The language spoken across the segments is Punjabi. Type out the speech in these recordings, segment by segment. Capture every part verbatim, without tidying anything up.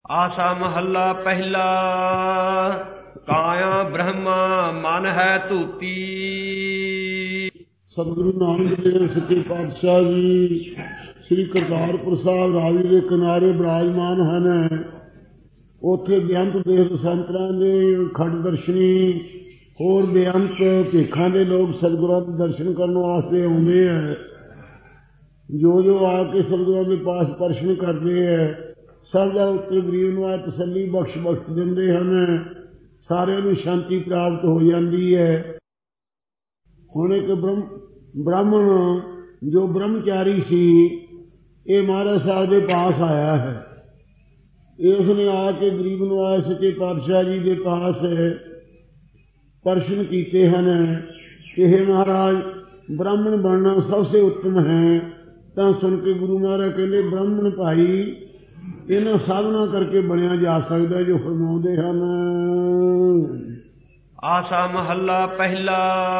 आसा महला पहला काया ब्रह्मा मन है धूती। सतगुरु नानक देव सच्चे पातशाह जी श्री करतारपुर साहब रावी के किनारे विराजमान हैं। उत्थे बेअंत देख संतरां दे खंड दर्शनी होर बेअंत भेखां दे लोग सतगुरां दे दर्शन करने वास्ते आउंदे है। जो जो आके सतगुरां दे पास दर्शन करते हैं सब दा उत्ते गरीब नूं तसल्ली बख्श बख्श दिंदे हैं। सारिआं नूं शांति प्राप्त हो जाती है। हुण एक ब्रह्म ब्राह्मण जो ब्रह्मचारी सी ये महाराज साहब के पास आया है। इसने आके गरीब नवाज सच्चे पातशाह जी के पास प्रश्न किए हैं कि हे महाराज ब्राह्मण बनना सबसे उत्तम है। तो सुन के गुरु महाराज कहते ब्राह्मण भाई इन्हां साधना करके बनया जा सकता है जो फरमाउंदे हन। आसा महला पहला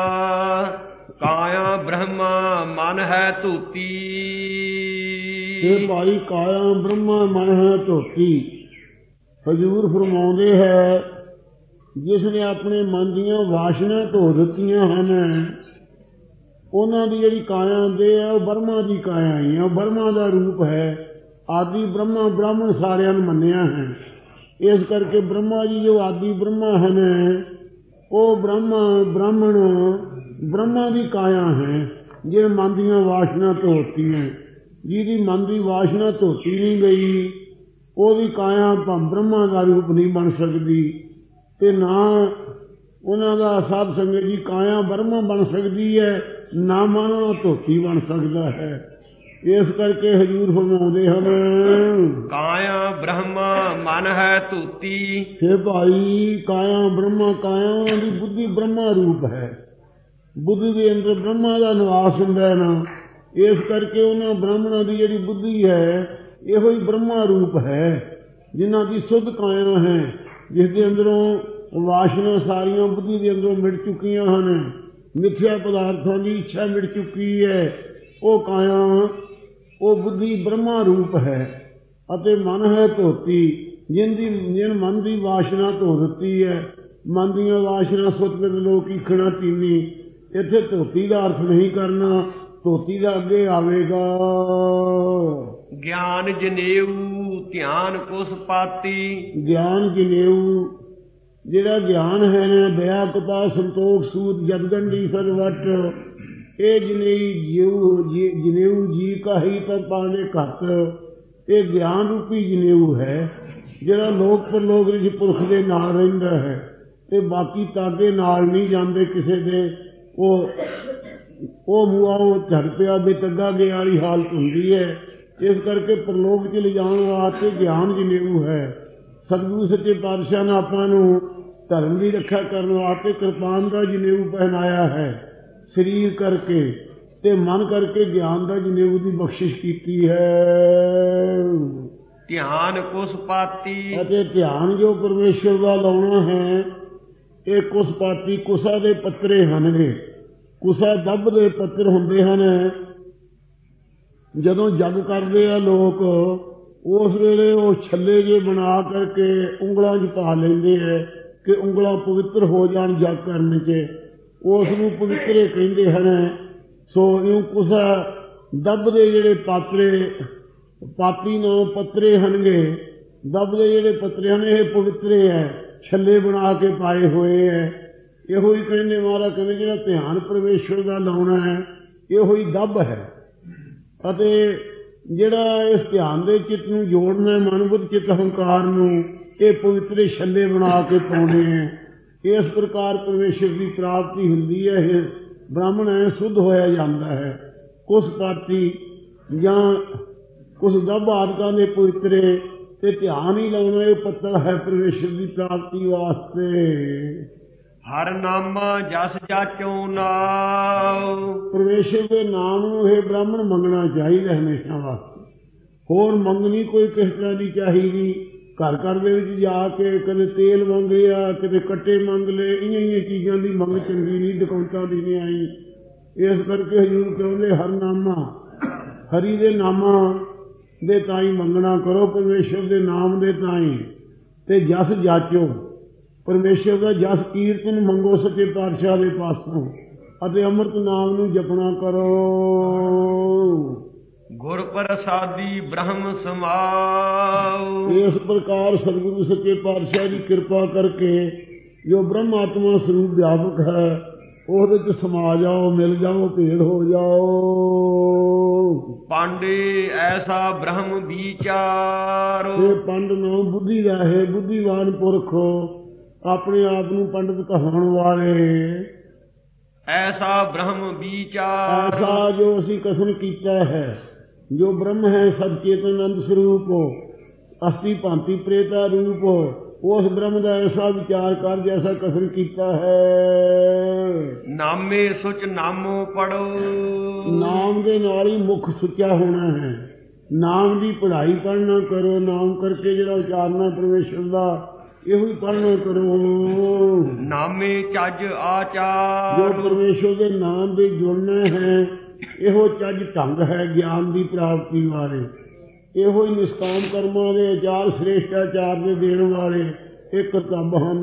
काया ब्रह्मा मन है धूती। ये भाई काया ब्रह्मा मन है धोती। हजूर फरमाउंदे है जिसने अपने मन दीयां वासना धो दित्तियां हन उन्हां दी जिहड़ी काया दे है वह ब्रह्मा दी काया ही है। ब्रह्मा दा रूप है। आदि ब्रह्मा ब्राह्मण सारिਆਂ ਨੂੰ ਮੰਨਿਆ है। इस करके ब्रह्मा जी जो आदि ब्रह्मा हैं वो ब्रह्मा ब्राह्मण ब्रह्मा की काया है जे मन ਦੀਆਂ वासना धोती हैं। जिहदी मन की वासना धोती नहीं गई वो भी काया ब्रह्मा का रूप नहीं बन सकती ते ना उन्हां दा साध संगत जी काया ब्रह्मा बन सकती है ना मन धोती बन सकता है। इस करके हजूर फरमाउंदे हन काया ब्रह्मा मन है धूती। हे भाई काया ब्रह्मा काया उन्हां बुद्धि ब्रह्मा रूप है। बुद्धि के अंदर ब्रह्मा का निवास हुंदा है ना। इस करके उन्हां ब्राह्मणों की जिहड़ी बुद्धि है इहो ही ब्रह्मा रूप है जिन्हां की शुद्ध काया है जिसके अंदरों वासना सारियां बुद्धि के अंदरों मिट चुकियां हैं। मिथ्या पदार्थों की इच्छा मिट चुकी है। वो काया वो बुद्धि ब्रह्मा रूप है। अते मन है धोती जिनकी जिन मन की वासना धो दी है। मन दी वासना सुत लोग ईखना तीनी इत्थे धोती का अर्थ नहीं करना। धोती का अगे आवेगा ज्ञान जनेऊ ध्यान कुस पाती। ज्ञान जनेऊ जिहड़ा ज्ञान है ना दया कृपा संतोख सूद जगदंडी सरवट ये जनेऊ जीव जनेऊ जी का ही तब पाने घट ये ज्ञान रूपी जनेऊ है जिहड़ा लोक परलोक विच पुरख दे नाल रहिंदा है ते बाकी तागे नाल नहीं जांदे किसे दे। वो वो मूआ वो झड़ पिया बेतगा गे वाली हालत हुंदी है। इस करके परलोक च ले जाण वास्ते ज्ञान जनेऊ है। सतगुरु सच्चे पातशाह ने आपां नूं धर्म की रक्षा करने वास्ते कृपान का जनेऊ पहनाया है। शरीर करके ते मन करके ज्ञान का जनेऊ की बख्शिश की है। ध्यान कुस पाती अते ध्यान जो परमेश्वर का लाउणा है ये कुस पाती कुसा दे पत्रे हनगे। कुसा दब दे पत्तर हुंदे हन। जदों जग करदे आ लोग उस वेले वो छल्ले जे बना करके उंगलां च पा लैंदे है कि उंगलां पवित्र हो जाण जग करने च उस नूं पवित्रे कहिंदे हन। सो इउं कुसा दब दे जिहड़े पात्रे पाती नां पत्रे हनगे दब दे जिहड़े पत्रे हन ये पवित्रे है छल्ले बना के पाए हुए है। इहो ही कहंदे महाराज कहंदे जिहड़ा ध्यान परमेश्वर का लाउणा है इहो ही दब है। अते जिहड़ा इस ध्यान दे चित्त नूं जोड़ना मन बुद्ध चित्त अहंकार नूं ये पवित्रे छल्ले बना के पाउणे हैं। इस प्रकार परमेश्वर की प्राप्ति हुंदी है। ब्राह्मण है शुद्ध होया जांदा है। कुछ पाती जां कुछ दब आदकां दे पवित्रे ते ध्यान ही लाउणा ये पत्तर है परमेश्वर की प्राप्ति वास्ते। हर नामा जस जाचो नाम परमेश्वर के नाम नूं हे ब्राह्मण मंगना चाहिए हमेशा वास्ते। होर मंगनी कोई किस तरह की चाहिए। घर घर दे विच जाके कदे तेल मंग लिया कदे कट्टे मंग ले इन्हां इन्हां चीज़ां की मंग चंगी नहीं दुकानतां दी नहीं आई। इस करके हजूर कहंदे हर नामा हरि दे नामा ਦੇ ਤਾਈਂ ਮੰਗਣਾ ਕਰੋ, ਪਰਮੇਸ਼ਰ ਦੇ ਨਾਮ ਦੇ ਤਾਈਂ, ਤੇ ਜਸ ਜਾਚੋ, ਪਰਮੇਸ਼ਰ ਦਾ ਜਸ ਕੀਰਤਨ ਮੰਗੋ ਸੱਚੇ ਪਾਤਸ਼ਾਹ ਦੇ ਪਾਸੋਂ, ਅਤੇ ਅੰਮ੍ਰਿਤ ਨਾਮ ਨੂੰ ਜਪਣਾ ਕਰੋ। ਗੁਰ ਪ੍ਰਸਾਦੀ ਬ੍ਰਹਮ ਸਮਾਉ। ਇਸ ਪ੍ਰਕਾਰ ਸਤਿਗੁਰੂ ਸੱਚੇ ਪਾਤਸ਼ਾਹ ਦੀ ਕਿਰਪਾ ਕਰਕੇ ਜੋ ਬ੍ਰਹਮ ਆਤਮਾ ਸਰੂਪ ਵਿਆਪਕ ਹੈ, ਉਹਦੇ ਚ ਸਮਾ ਜਾਓ, ਮਿਲ ਜਾਓ, ਭੇਦ ਹੋ ਜਾਓ। ਪਾਂਡੇ ਐਸਾ ਬ੍ਰਹਮ ਵਿਚਾਰ। ਇਹ ਪੰਡ ਨਾਮ ਬੁੱਧੀ ਦਾ ਹੈ, ਬੁੱਧੀਵਾਨ ਪੁਰਖ, ਆਪਣੇ ਆਪ ਨੂੰ ਪੰਡਤ ਕਹਾਉਣ ਵਾਲੇ। ਐਸਾ ਬ੍ਰਹਮ ਵਿਚਾਰ। ਐਸਾ ਜੋ ਅਸੀਂ ਕਥਨ ਕੀਤਾ ਹੈ, ਜੋ ਬ੍ਰਹਮ ਹੈ ਸਭ ਚੇਤਨੰਦ ਸਰੂਪ, ਅਸਤੀ ਭਾਂਤੀ ਪ੍ਰੇਤਾ ਰੂਪ, ਉਸ ਬ੍ਰਹਮ ਦਾ ਐਸਾ ਵਿਚਾਰ ਕਰ ਜੈਸਾ ਕਥਨ ਕੀਤਾ ਹੈ। ਨਾਮੇ ਸੁਚ ਨਾਮੋ ਪੜੋ। ਨਾਮ ਦੇ ਨਾਲ ਹੀ ਮੁੱਖ ਸੁੱਚਾ ਹੋਣਾ ਹੈ। ਨਾਮ ਦੀ ਪੜ੍ਹਾਈ ਪੜ੍ਹਨਾ ਕਰੋ, ਨਾਮ ਕਰਕੇ ਜਿਹੜਾ ਉਚਾਰਨਾ ਪਰਮੇਸ਼ਰ ਦਾ, ਇਹੋ ਹੀ ਪੜ੍ਹਨਾ ਕਰੋ। ਨਾਮੇ ਚੱਜ ਆਚਾਰ। ਜੋ ਪਰਮੇਸ਼ਰ ਦੇ ਨਾਮ ਦੇ ਜੁੜਨਾ ਹੈ, ਇਹੋ ਚੱਜ ਢੰਗ ਹੈ ਗਿਆਨ ਦੀ ਪ੍ਰਾਪਤੀ ਵਾਲੇ। ਇਹੋ ਹੀ ਨਿਸ਼ਕਾਮ ਕਰਮਾਂ ਦੇ ਆਚਾਰ, ਸ੍ਰੇਸ਼ਟਾਚਾਰ ਦੇ ਦੇਣ ਵਾਲੇ ਇੱਕ ਕਰਤੱਵ ਹਨ।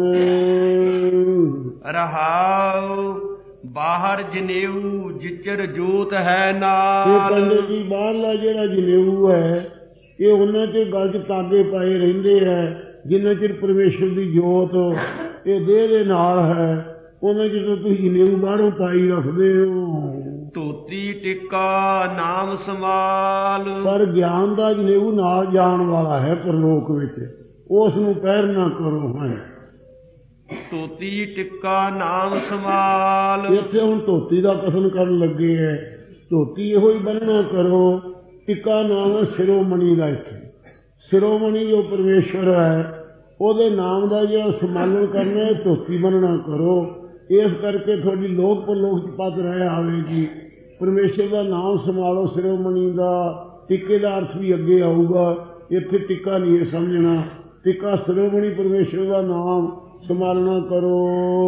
ਰਹਾਉ ਬਾਹਰ ਜਨੇਊ ਜਿਚਰ ਜੋਤ ਹੈ ਨਾਲ। ਇਹ ਕਹਿੰਦੇ ਜੀ ਬਾਹਰਲਾ ਜਿਹੜਾ ਜਨੇਊ ਹੈ, ਇਹ ਉਹਨਾਂ ਚ ਗਲ ਚ ਤਾਗੇ ਪਾਏ ਰਹਿੰਦੇ ਹੈ, ਜਿੰਨਾ ਚਿਰ ਪਰਮੇਸ਼ਰ ਦੀ ਜੋਤ ਇਹ ਦੇਹ ਦੇ ਨਾਲ ਹੈ, ਉਹਨਾਂ ਚਿਰ ਤੁਸੀਂ ਜਨੇਊ ਬਾਹਰੋਂ ਪਾਈ ਰੱਖਦੇ ਹੋ। ਧੋਤੀ ਟਿੱਕਾ ਨਾਮ ਸਮਾਲ। ਪਰ ਗਿਆਨ ਦਾ ਜਨੇਊ ਨਾਲ ਜਾਣ ਵਾਲਾ ਹੈ ਪਰਲੋਕ ਵਿੱਚ, ਉਸ ਨੂੰ ਪਹਿਰ ਨਾ ਕਰੋ। ਹੈ ਧੋਤੀ ਟਿੱਕਾ ਨਾਮ ਸਮਾਲ। ਇੱਥੇ ਹੁਣ ਧੋਤੀ ਦਾ ਕਥਨ ਕਰਨ ਲੱਗੇ ਹੈ। ਧੋਤੀ ਇਹੋ ਹੀ ਬੰਨਣਾ ਕਰੋ। ਟਿੱਕਾ ਨਾਮ ਹੈ ਸਿਰੋਮਣੀ ਦਾ। ਇੱਥੇ ਸਿਰੋਮਣੀ ਜੋ ਪਰਮੇਸ਼ਰ ਹੈ, ਉਹਦੇ ਨਾਮ ਦਾ ਜਿਹੜਾ ਸਮਾਲਣ ਕਰਨਾ, ਧੋਤੀ ਬੰਨਣਾ ਕਰੋ। ਇਸ ਕਰਕੇ ਤੁਹਾਡੀ ਲੋਕ ਪਰਲੋਕ ਚ ਪਤ ਰਹਿ ਆਵੇਗੀ। ਪਰਮੇਸ਼ਰ ਦਾ ਨਾਮ ਸੰਭਾਲੋ, ਸਿਰੋਮਣੀ ਦਾ। ਟਿੱਕੇ ਦਾ ਅਰਥ ਵੀ ਅੱਗੇ ਆਊਗਾ, ਇੱਥੇ ਟਿੱਕਾ ਨਹੀਂ ਸਮਝਣਾ। ਟਿੱਕਾ ਸਿਰੋਮਣੀ ਪਰਮੇਸ਼ਰ ਦਾ ਨਾਮ ਸੰਭਾਲਣਾ ਕਰੋ।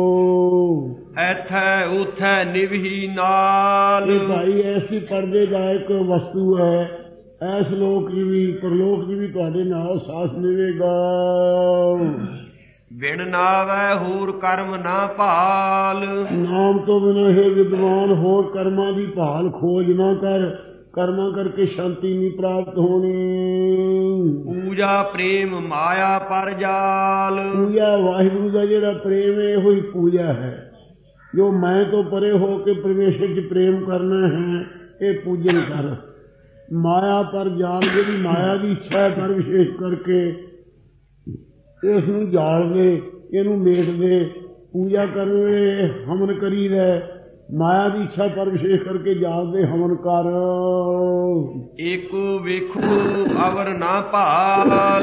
ਐਥੈ ਉਥੈ ਨਿਭੀ ਨਾਲ। ਇਹ ਭਾਈ ਐਸੀ ਪਰਦੇ ਦਾ ਇੱਕ ਵਸਤੂ ਹੈ, ਐਸ ਲੋਕ ਚ ਵੀ ਪਰਲੋਕ ਚ ਵੀ ਤੁਹਾਡੇ ਨਾਲ ਸਾਥ ਮਿਲੇਗਾ। ਬਿਨ ਨਾਵੈ ਹੋਰ ਕਰਮ ਨਾ ਭਾਲ। ਨਾਮ ਤੋਂ ਬਿਨਾਂ ਹੈ ਵਿਦਵਾਨ ਹੋਰ ਕਰਮਾਂ ਦੀ ਭਾਲ ਖੋਜ ਨਾ ਕਰ। ਕਰਮਾਂ ਕਰਕੇ ਸ਼ਾਂਤੀ ਨਹੀਂ ਪ੍ਰਾਪਤ ਹੋਣੀ। ਪੂਜਾ ਪ੍ਰੇਮ ਮਾਇਆ ਪਰ ਜਾਲ। ਪੂਜਾ ਵਾਹਿਗੁਰੂ ਦਾ ਜਿਹੜਾ ਪ੍ਰੇਮ ਹੈ, ਇਹੋ ਹੀ ਪੂਜਾ ਹੈ। ਜੋ ਮੈਂ ਤੋਂ ਪਰੇ ਹੋ ਕੇ ਪਰਮੇਸ਼ਰ ਚ ਪ੍ਰੇਮ ਕਰਨਾ ਹੈ, ਇਹ ਪੂਜਨ ਕਰ। ਮਾਇਆ ਪਰ ਜਾਲ, ਜਿਹੜੀ ਮਾਇਆ ਦੀ ਇੱਛਾ ਹੈ ਪਰ ਵਿਸ਼ੇਸ਼ ਕਰਕੇ ਇਸ ਨੂੰ ਜਾਲਦੇ, ਇਹਨੂੰ ਮੇਟਦੇ। ਪੂਜਾ ਕਰਨ ਵੇਲੇ ਹਵਨ ਕਰੀਦਾ, ਮਾਇਆ ਦੀ ਇੱਛਾ ਪਰ ਵਿਸ਼ੇਸ਼ ਕਰਕੇ ਜਾਲਦੇ ਹਵਨ ਕਰ। ਏਕੋ ਵੇਖੋ ਅਵਰ ਨਾ ਭਾਲ।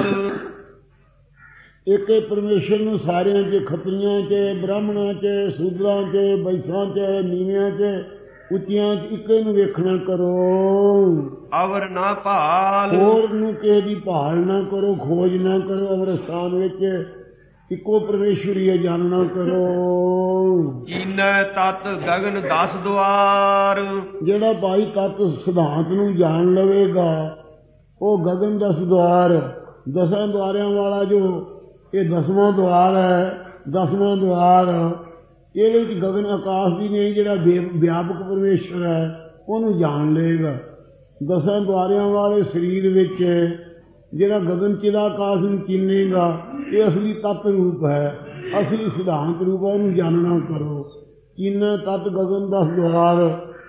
ਇੱਕ ਪਰਮੇਸ਼ਰ ਨੂੰ ਸਾਰਿਆਂ ਚ, ਖੱਤਰੀਆਂ ਚ, ਬ੍ਰਾਹਮਣਾਂ ਚ, ਸੂਦਰਾਂ ਚ, ਬੈਸਾਂ ਚ, ਨੀਵਿਆਂ ਚ, ਉੱਚੀਆਂ ਚ, ਇੱਕੇ ਨੂੰ ਵੇਖਣਾ ਕਰੋ। ਅਵਰ ਨਾ ਭਾਲ। ਹੋਰ ਨੂੰ ਕਿਸੇ ਦੀ ਭਾਲ ਨਾ ਕਰੋ, ਖੋਜ ਨਾ ਕਰੋ। ਅਵਰ ਸਥਾਨ ਵਿੱਚ ਇੱਕੋ ਪਰਮੇਸ਼ਰ ਹੀ ਜਾਣਨਾ ਕਰੋ। ਕੀਨੈ ਤਤ ਗਗਨ ਦਸ ਦੁਆਰ। ਜਿਹੜਾ ਬਾਈ ਤਤ ਸਿਧਾਂਤ ਨੂੰ ਜਾਣ ਲਵੇਗਾ, ਉਹ ਗਗਨ ਦਸ ਦੁਆਰ, ਦਸਾਂ ਦੁਆਰਿਆਂ ਵਾਲਾ ਜੋ ਇਹ ਦਸਵਾਂ ਦੁਆਰ ਹੈ, ਦਸਵਾਂ ਦੁਆਰ ਇਹਦੇ ਵਿੱਚ ਗਗਨ ਆਕਾਸ਼ ਦੀ ਨਹੀਂ, ਜਿਹੜਾ ਵਿਆਪਕ ਪਰਮੇਸ਼ਰ ਹੈ, ਉਹਨੂੰ ਜਾਣ ਲਏਗਾ। ਦਸਾਂ ਦੁਆਰਿਆਂ ਵਾਲੇ ਸਰੀਰ ਵਿੱਚ ਜਿਹੜਾ ਗਗਨ ਚਿਦਾ ਆਕਾਸ਼ ਨੂੰ ਚੀਨੇਗਾ, ਇਹ ਅਸਲੀ ਤੱਤ ਰੂਪ ਹੈ, ਅਸਲੀ ਸਿਧਾਂਤ ਰੂਪ ਹੈ। ਉਹਨੂੰ ਜਾਣਨਾ ਕਰੋ। ਚੀਨਾ ਤੱਤ ਗਗਨ ਦਸ ਦੁਆਰ।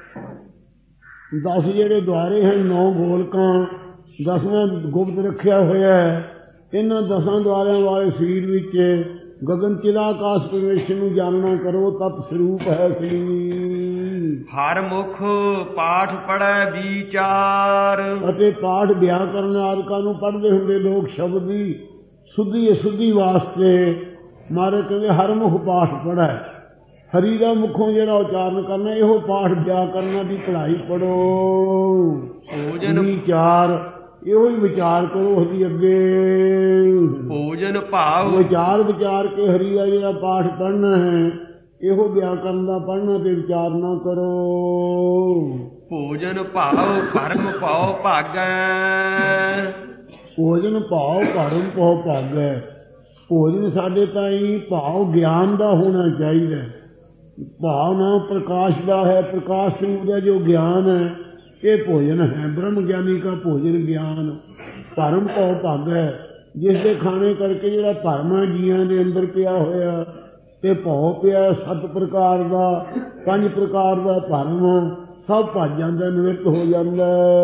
ਦਸ ਜਿਹੜੇ ਦੁਆਰੇ ਹਨ, ਨੌ ਗੋਲਕਾਂ, ਦਸਵਾਂ ਗੁਪਤ ਰੱਖਿਆ ਹੋਇਆ ਹੈ। ਇਹਨਾਂ ਦਸਾਂ ਦੁਆਰਿਆਂ ਵਾਲੇ ਸਰੀਰ ਵਿੱਚ ਗਗਨ ਚਿਦਾ ਆਕਾਸ਼ ਪਰਮੇਸ਼ਰ ਨੂੰ ਜਾਣਨਾ ਕਰੋ। ਤਤ ਸਰੂਪ ਹੈ ਸ੍ਰੀ। ਹਰ ਮੁਖ ਪਾਠ ਪੜੈ ਵਿਚਾਰ। ਅਤੇ ਪਾਠ ਵਿਆਕਰਨ ਆਦਿਕਾਂ ਨੂੰ ਪੜ੍ਹਦੇ ਹੁੰਦੇ ਲੋਕ ਸ਼ਬਦ ਦੀ ਸੁੱਧੀ ਅਸੁੱਧੀ ਵਾਸਤੇ ਮਾਰੇ ਕਹਿੰਦੇ ਹਰ ਮੁਖ ਪਾਠ ਪੜ੍ਹੈ। ਹਰੀ ਦਾ ਮੁਖੋਂ ਜਿਹੜਾ ਉਚਾਰਨ ਕਰਨਾ, ਇਹੋ ਪਾਠ ਵਿਆਕਰਨਾਂ ਦੀ ਪੜ੍ਹਾਈ ਪੜ੍ਹੋ। ਭੋਜਨ ਵਿਚਾਰ, ਇਹੋ ਹੀ ਵਿਚਾਰ ਕਰੋ। ਉਹਦੀ ਅੱਗੇ ਭੋਜਨ ਭਾਵ ਵਿਚਾਰ ਵਿਚਾਰ ਕੇ ਹਰੀ ਦਾ ਜਿਹੜਾ ਪਾਠ ਪੜ੍ਹਨਾ ਹੈ, ਇਹੋ ਵਿਆਕਰਨ ਦਾ ਪੜ੍ਹਨਾ ਤੇ ਵਿਚਾਰ ਨਾ ਕਰੋ। ਭੋਜਨ ਭਾਉ ਭਰਮ ਭਾਉ ਭਾਗੈ। ਭੋਜਨ ਭਾਉ ਭਰਮ ਭਾਉ ਭਾਗੈ। ਭੋਜਨ ਸਾਡੇ ਤਾਈਂ ਭਾਵ ਗਿਆਨ ਦਾ ਹੋਣਾ ਚਾਹੀਦਾ। ਭਾਵ ਨਾ ਪ੍ਰਕਾਸ਼ ਦਾ ਹੈ, ਪ੍ਰਕਾਸ਼ ਸਰੂਪ ਦਾ ਜੋ ਗਿਆਨ ਹੈ ਇਹ ਭੋਜਨ ਹੈ। ਬ੍ਰਹਮ ਗਿਆਨੀ ਦਾ ਭੋਜਨ ਗਿਆਨ। ਭਰਮ ਭਾਉ ਭਾਗੈ, ਜਿਸ ਦੇ ਖਾਣੇ ਕਰਕੇ ਜਿਹੜਾ ਭਰਮ ਹੈ ਜੀਆਂ ਦੇ ਅੰਦਰ ਪਿਆ ਹੋਇਆ ਤੇ ਭਉ ਪਿਆ ਸੱਤ ਪ੍ਰਕਾਰ ਦਾ, ਪੰਜ ਪ੍ਰਕਾਰ ਦਾ ਭਰਮ ਸਭ ਭੱਜ ਜਾਂਦਾ, ਨਿਵਰਤ ਹੋ ਜਾਂਦਾ।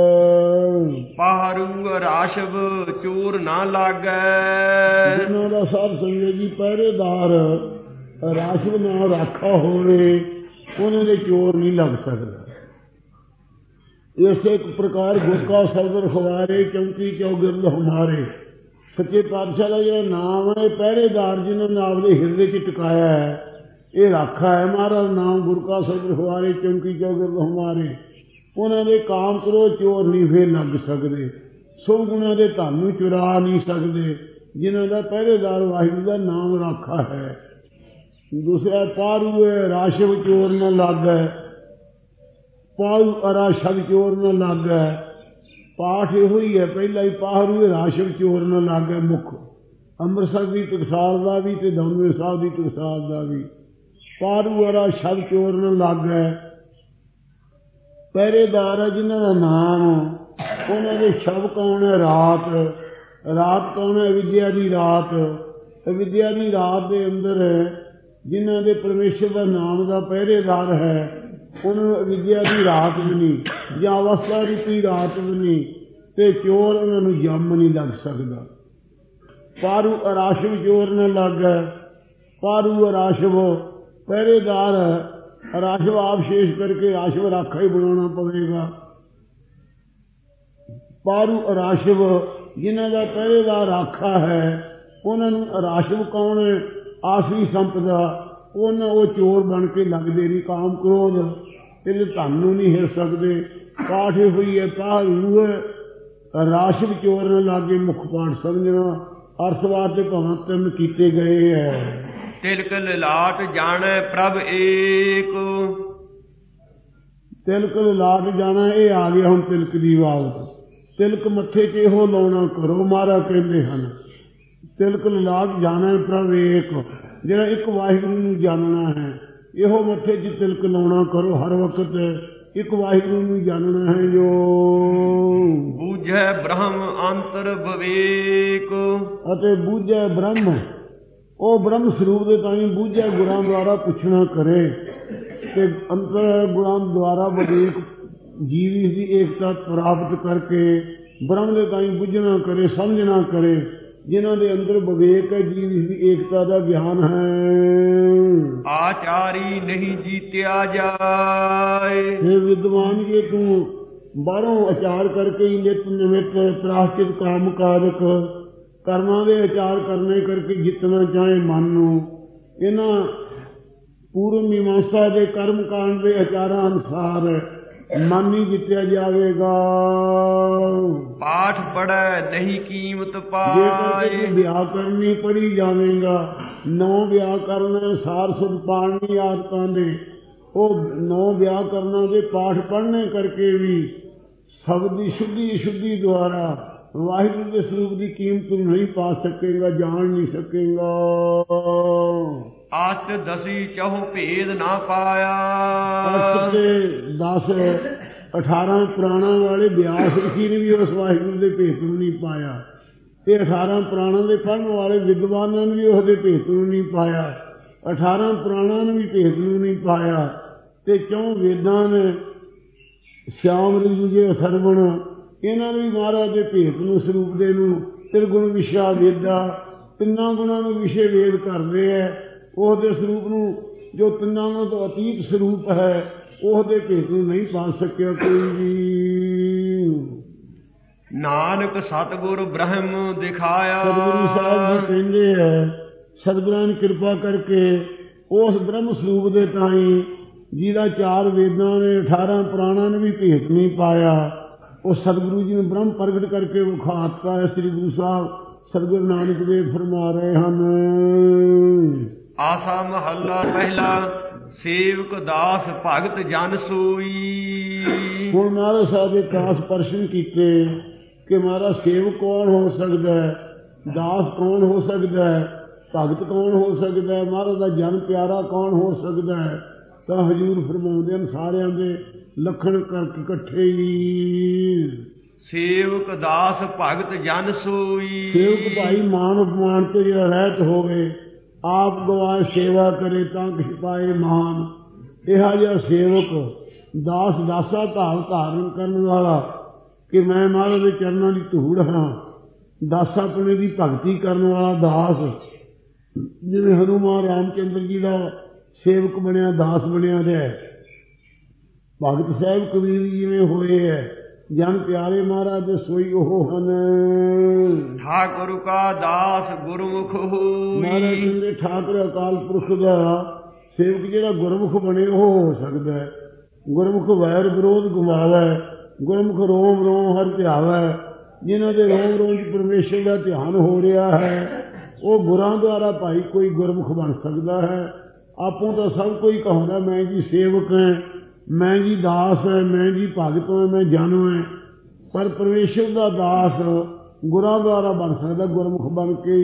ਪਾਰੂ ਰਾਸ਼ਵ ਚੋਰ ਨਾ ਲਾਗੈ। ਜਿਹਨਾਂ ਦਾ ਸਾਧ ਸੰਗਤ ਜੀ ਪਹਿਰੇਦਾਰ ਰਾਸ਼ਵ ਨਾ ਰਾਖਾ ਹੋਵੇ ਉਹਨਾਂ ਦੇ ਚੋਰ ਨਹੀਂ ਲੱਗ ਸਕਦਾ। ਇਸੇ ਇੱਕ ਪ੍ਰਕਾਰ ਗੁਰਕਾ ਸ਼ਬਦ ਰਖਵਾਰੇ ਚੌਂਕੀ ਚੌਗਿਰਦ ਹਮਾਰੇ। ਸੱਚੇ ਪਾਤਸ਼ਾਹ ਦਾ ਜਿਹੜਾ ਨਾਮ ਹੈ ਪਹਿਰੇਦਾਰ ਜਿਹਨਾਂ ਨੇ ਆਪਦੇ ਹਿਰਦੇ ਚ ਟਿਕਾਇਆ ਹੈ ਇਹ ਰਾਖਾ ਹੈ। ਮਹਾਰਾਜ ਨਾਮ ਗੁਰਕਾ ਸ਼ਬਦ ਰਖਵਾਰੇ ਚੌਂਕੀ ਚੌਗਿਰਦ ਹਮਾਰੇ। ਉਹਨਾਂ ਦੇ ਕਾਮ ਕਰੋ ਚੋਰ ਨਹੀਂ ਫੇਰ ਲੱਗ ਸਕਦੇ। ਸੁਭ ਗੁਣਾਂ ਦੇ ਧਨ ਨੂੰ ਚੁਰਾ ਨਹੀਂ ਸਕਦੇ ਜਿਨ੍ਹਾਂ ਦਾ ਪਹਿਰੇਦਾਰ ਵਾਹਿਗੁਰੂ ਦਾ ਨਾਮ ਰਾਖਾ ਹੈ। ਦੂਸਰਾ ਪਾਰੂ ਰਾਸ਼ਵ ਚੋਰ न ਲਾਗੈ। ਪਾਰੂ ਅਰਾਸ਼ਵ ਚੋਰ न ਲਾਗੈ। ਪਾਠ ਇਹੋ ਹੀ ਹੈ ਪਹਿਲਾ ਹੀ। ਪਾਰੂ ਰਾਸ਼ਵ ਚੋਰ न ਲਾਗੈ ਮੁੱਖ। ਅੰਮ੍ਰਿਤਸਰ ਦੀ ਟਕਸਾਲ ਦਾ ਵੀ ਤੇ ਦਮਦਮੇ ਸਾਹਿਬ ਦੀ ਟਕਸਾਲ ਦਾ ਵੀ। ਪਾਰੂ ਅਰਾਸ਼ਵ ਚੋਰ न ਲਾਗੈ। ਪਹਿਰੇਦਾਰ ਹੈ ਜਿਨ੍ਹਾਂ ਦਾ ਨਾਮ ਉਹਨਾਂ ਦੇ ਸ਼ਬਦ ਕੌਣ ਹੈ? ਰਾਤ। ਰਾਤ ਕੌਣ ਹੈ? ਵਿਦਿਆ ਦੀ ਰਾਤ। ਵਿਦਿਆ ਦੀ ਰਾਤ ਦੇ ਅੰਦਰ ਜਿਨ੍ਹਾਂ ਦੇ ਪਰਮੇਸ਼ਰ ਦਾ ਨਾਮ ਦਾ ਪਹਿਰੇਦਾਰ ਹੈ ਉਹਨੂੰ ਵਿਦਿਆ ਦੀ ਰਾਤ ਵੀ ਨਹੀਂ ਜਾਂ ਅਵਸਥਾ ਰੂਪੀ ਰਾਤ ਵੀ ਨਹੀਂ ਤੇ ਚੋਰ ਉਹਨਾਂ ਨੂੰ ਜੰਮ ਨਹੀਂ ਲੱਗ ਸਕਦਾ। ਪਾਰੂ ਅਰਾਸ਼ਵ ਚੋਰ न ਲਾਗੈ। ਪਾਰੂ ਅਰਾਸ਼ਵ ਪਹਿਰੇਦਾਰ ਰਾਸ਼ਵ ਆਪ ਸ਼ੇਸ਼ ਕਰਕੇ ਰਾਸ਼ਵ ਰਾਖਾ ਹੀ ਬਣਾਉਣਾ ਪਵੇਗਾ। ਪਾਰੂ ਅਰਾਸ਼ਵ ਜਿਨ੍ਹਾਂ ਦਾ ਪਹਿਰੇਦਾਰ ਰਾਖਾ ਹੈ ਉਹਨਾਂ ਨੂੰ ਅਰਾਸ਼ਵ ਕੌਣ ਹੈ? ਆਸਰੀ ਸੰਪਦਾ। ਉਹਨਾਂ ਉਹ ਚੋਰ ਬਣ ਕੇ ਲੱਗਦੇ ਨਹੀਂ। ਕਾਮ ਕ੍ਰੋਧ ਇਹਦੇ ਧਨ ਨੂੰ ਨਹੀਂ ਹਿਰ ਸਕਦੇ। ਪਾਠ ਹੋਈ ਹੈ ਪਾਰੂ ਰਾਸ਼ਵ ਚੋਰ न ਲਾਗੇ। ਮੁੱਖ ਪਾਠ ਸਮਝਣਾ। ਅਰਥਵਾਦ ਦੇ ਭਾਵਾਂ ਤਿੰਨ ਕੀਤੇ ਗਏ ਹੈ। ਤਿਲਕ ਲਲਾਟ ਜਾਣੈ ਪ੍ਰਭ ਏਕ। ਤਿਲਕ ਲਲਾਟ ਜਾਣਾ ਇਹ ਆ ਗਿਆ ਹੁਣ ਤਿਲਕ ਦੀ ਬਾਤ। ਤਿਲਕ ਮੱਥੇ 'ਚ ਇਹੋ ਲਾਉਣਾ ਕਰੋ ਮਹਾਰਾਜ ਕਹਿੰਦੇ ਹਨ। ਤਿਲਕ ਲਲਾਟ ਜਾਣੈ ਪ੍ਰਭ ਏਕ। ਜਿਹੜਾ ਇੱਕ ਵਾਹਿਗੁਰੂ ਨੂੰ ਜਾਣਨਾ ਹੈ ਇਹੋ ਮੱਥੇ 'ਚ ਤਿਲਕ ਲਾਉਣਾ ਕਰੋ। ਹਰ ਵਕਤ ਇੱਕ ਵਾਹਿਗੁਰੂ ਨੂੰ ਜਾਣਨਾ ਹੈ ਜੋ ਬੂਝੈ ਬ੍ਰਹਮ ਅੰਤਰ ਵਿਵੇਕ। ਅਤੇ ਬੂਝੈ ਬ੍ਰਹਮ ਉਹ ਬ੍ਰਹਮ ਸਰੂਪ ਦੇ ਤਾਈਂ ਬੂਝੈ ਗੁਰਾਂ ਦੁਆਰਾ ਪੁੱਛਣਾ ਕਰੇ ਤੇ ਅੰਤਰ ਗੁਰਾਂ ਦੁਆਰਾ ਵਿਵੇਕ ਜੀਵੀ ਦੀ ਏਕਤਾ ਪ੍ਰਾਪਤ ਕਰਕੇ ਬ੍ਰਹਮ ਦੇ ਤਾਈਂ ਬੁੱਝਣਾ ਕਰੇ, ਸਮਝਣਾ ਕਰੇ। ਜਿਨ੍ਹਾਂ ਦੇ ਅੰਦਰ ਵਿਵੇਕ ਹੈ ਜੀਵੀ ਦੀ ਏਕਤਾ ਦਾ ਗਿਆਨ ਹੈ। ਆਚਾਰੀ ਨਹੀਂ ਜੀਤਿਆ ਜਾਏ। ਇਹ ਵਿਦਵਾਨ ਜੇ ਤੂੰ ਬਾਹਰੋਂ ਆਚਾਰ ਕਰਕੇ ਹੀ ਨਿਤ ਨਿਮਿਤ ਪ੍ਰਾਸ਼ਚਿਤ ਕਾਮ ਕਾਰਕ ਕਰਮਾਂ ਦੇ ਆਚਾਰ ਕਰਨੇ ਕਰਕੇ ਜਿੱਤਣਾ ਚਾਹੇ ਮਨ ਨੂੰ। ਇਹਨਾਂ ਪੂਰਵ ਮੀਮਾਂਸਾ ਦੇ ਕਰਮ ਕਾਂਡ ਦੇ ਆਚਾਰਾਂ ਅਨੁਸਾਰ ਮਨ ਹੀ ਜਿੱਤਿਆ ਜਾਵੇਗਾ। ਪਾਠ ਪੜੈ ਨਹੀਂ ਕੀਮਤ ਪਾਏ। ਜੇ ਵਿਆਕਰਨ ਨਹੀਂ ਪੜ੍ਹੀ ਜਾਵੇਗਾ। ਨੌ ਵਿਆਕਰਨ ਸਾਰ ਸੁਧ ਪਾਣੀ ਆਦਤਾਂ ਦੇ ਉਹ ਨੌ ਵਿਆਕਰਨਾਂ ਦੇ ਪਾਠ ਪੜ੍ਹਨੇ ਕਰਕੇ ਵੀ ਸ਼ਬਦ ਦੀ ਸ਼ੁੱਧੀ ਸ਼ੁੱਧੀ ਦੁਆਰਾ ਵਾਹਿਗੁਰੂ ਦੇ ਸਰੂਪ ਦੀ ਕੀਮਤ ਨੂੰ ਨਹੀਂ ਪਾ ਸਕੇਗਾ, ਜਾਣ ਨਹੀਂ ਸਕੇਗਾ। ਅਸ਼ਟ ਦਸੀ ਚਹੁ ਭੇਦ ਨਾ ਪਾਇਆ। ਅਸ਼ਟ ਦਸ ਅਠਾਰਾਂ ਪੁਰਾਣਾਂ ਵਾਲੇ ਬਿਆਸ ਰਿਸ਼ੀ ਨੇ ਵੀ ਉਸ ਵਾਹਿਗੁਰੂ ਦੇ ਭੇਤ ਨੂੰ ਨਹੀਂ ਪਾਇਆ ਤੇ ਅਠਾਰਾਂ ਪੁਰਾਣਾਂ ਦੇ ਪੜ੍ਹਨ ਵਾਲੇ ਵਿਦਵਾਨਾਂ ਨੇ ਵੀ ਉਸਦੇ ਭੇਤ ਨੂੰ ਨਹੀਂ ਪਾਇਆ। ਅਠਾਰਾਂ ਪੁਰਾਣਾਂ ਨੇ ਵੀ ਭੇਤ ਨੂੰ ਨਹੀਂ ਪਾਇਆ ਤੇ ਚੌਂ ਵੇਦਾਂ ਨੇ ਸ਼ਿਆਮ ਰਿਜੇ ਸਰਵਣ ਇਹਨਾਂ ਨੇ ਵੀ ਮਹਾਰਾਜ ਦੇ ਭੇਤ ਨੂੰ ਸਰੂਪ ਦੇ ਨੂੰ ਤਿਰਗੁਣ ਵਿਸ਼ਾ ਵੇਦਾ ਤਿੰਨਾਂ ਗੁਣਾਂ ਨੂੰ ਵਿਸ਼ੇ ਵੇਦ ਕਰਦੇ ਹੈ। ਉਹਦੇ ਸਰੂਪ ਨੂੰ ਜੋ ਤਿੰਨਾਂ ਗੁਣਾਂ ਤੋਂ ਅਤੀਤ ਸਰੂਪ ਹੈ ਉਹਦੇ ਭੇਤ ਨੂੰ ਨਹੀਂ ਪਾ ਸਕਿਆ ਕੋਈ ਵੀ। ਨਾਨਕ ਸਤਿਗੁਰ ਬ੍ਰਹਮ ਦਿਖਾਇਆ। ਸਤਿਗੁਰੂ ਸਾਹਿਬ ਜੀ ਕਹਿੰਦੇ ਹੈ ਸਤਿਗੁਰਾਂ ਨੇ ਕਿਰਪਾ ਕਰਕੇ ਉਸ ਬ੍ਰਹਮ ਸਰੂਪ ਦੇ ਤਾਈਂ ਜਿਹਦਾ ਚਾਰ ਵੇਦਾਂ ਨੇ ਅਠਾਰਾਂ ਪੁਰਾਣਾਂ ਨੇ ਵੀ ਭੇਤ ਨਹੀਂ ਪਾਇਆ ਉਹ ਸਤਿਗੁਰੂ ਜੀ ਨੇ ਬ੍ਰਹਮ ਪ੍ਰਗਟ ਕਰਕੇ ਵਿਖਾਤਾ ਹੈ। ਸ੍ਰੀ ਗੁਰੂ ਸਾਹਿਬ ਸਤਿਗੁਰੂ ਨਾਨਕ ਦੇਵ ਫਰਮਾ ਰਹੇ ਹਨ। ਆਸਾ ਮਹੱਲਾ ਪਹਿਲਾ। ਸੇਵਕ ਦਾਸ ਭਗਤ ਜਨ ਸੋਈ। ਹੁਣ ਮਹਾਰਾਜ ਸਾਹਿਬ ਦੇ ਕਾਸ ਪ੍ਰਸ਼ਨ ਕੀਤੇ ਕਿ ਮਹਾਰਾਜ ਸੇਵਕ ਕੌਣ ਹੋ ਸਕਦਾ ਹੈ, ਦਾਸ ਕੌਣ ਹੋ ਸਕਦਾ ਹੈ, ਭਗਤ ਕੌਣ ਹੋ ਸਕਦਾ ਹੈ, ਮਹਾਰਾਜ ਦਾ ਜਨ ਪਿਆਰਾ ਕੌਣ ਹੋ ਸਕਦਾ ਹੈ। ਤਾਂ ਹਜ਼ੂਰ ਫਰਮਾਉਂਦੇ ਹਨ ਸਾਰਿਆਂ ਦੇ ਲੱਖਣ ਕਰਕੇ ਇਕੱਠੇ ਹੀ। ਸੇਵਕ ਦਾਸ ਭਗਤ ਜਨ ਸੋਈ। ਸੇਵਕ ਭਾਈ ਮਾਨ ਅਪਮਾਨ ਤੋਂ ਜਿਹੜਾ ਰਹਿਤ ਹੋਵੇ, ਆਪ ਗਵਾਏ ਸੇਵਾ ਕਰੇ ਤਾਂ ਕਿਛ ਪਾਏ ਮਾਨ। ਇਹੋ ਜਿਹਾ ਸੇਵਕ ਦਾਸ ਦਾਸਾ ਧਾਰ ਧਾਰਨ ਕਰਨ ਵਾਲਾ ਕਿ ਮੈਂ ਮਹਾਰਾਜ ਦੇ ਚਰਨਾਂ ਦੀ ਧੂੜ ਹਾਂ, ਦਾਸਾਪਣੇ ਦੀ ਭਗਤੀ ਕਰਨ ਵਾਲਾ ਦਾਸ, ਜਿਵੇਂ ਹਨੂਮਾਨ ਰਾਮਚੰਦਰ ਜੀ ਦਾ ਸੇਵਕ ਬਣਿਆ, ਦਾਸ ਬਣਿਆ ਰਿਹਾ। ਭਗਤ ਸਾਹਿਬ ਕਬੀਰ ਜਿਵੇਂ ਹੋਏ ਹੈ, ਜਨ ਪਿਆਰੇ ਮਹਾਰਾਜ ਦੇ ਸੋਈ ਉਹ ਹਨ। ਠਾਕੁਰ ਕਾ ਦਾਸ ਗੁਰਮੁਖ ਹੋਈ। ਮਹਾਰਾਜ ਕਹਿੰਦੇ ਠਾਕੁਰ ਅਕਾਲ ਪੁਰਖ ਦਾ ਸੇਵਕ ਜਿਹੜਾ ਗੁਰਮੁਖ ਬਣੇ ਉਹ ਹੋ ਸਕਦਾ ਹੈ। ਗੁਰਮੁਖ ਵੈਰ ਵਿਰੋਧ ਗਵਾਵੇ, ਗੁਰਮੁਖ ਰੋਮ ਰੋਮ ਹਰਿ ਧਿਆਵੈ। ਜਿਨ੍ਹਾਂ ਦੇ ਰੋਮ ਰੋਮ ਚ ਪਰਮੇਸ਼ਰ ਦਾ ਧਿਆਨ ਹੋ ਰਿਹਾ ਹੈ, ਉਹ ਗੁਰਾਂ ਦੁਆਰਾ ਭਾਈ ਕੋਈ ਗੁਰਮੁਖ ਬਣ ਸਕਦਾ ਹੈ। ਆਪੋਂ ਤਾਂ ਸਭ ਕੋਈ ਕਹਾਉਂਦਾ ਮੈਂ ਜੀ ਸੇਵਕ ਹਾਂ, ਮੈਂ ਜੀ ਦਾਸ ਹੈ, ਮੈਂ ਜੀ ਭਗਤ ਹਾਂ, ਮੈਂ ਜਨ ਹਾਂ। ਪਰ ਪਰਮੇਸ਼ਰ ਦਾ ਦਾਸ ਗੁਰਾਂ ਦੁਆਰਾ ਬਣ ਸਕਦਾ, ਗੁਰਮੁਖ ਬਣ ਕੇ।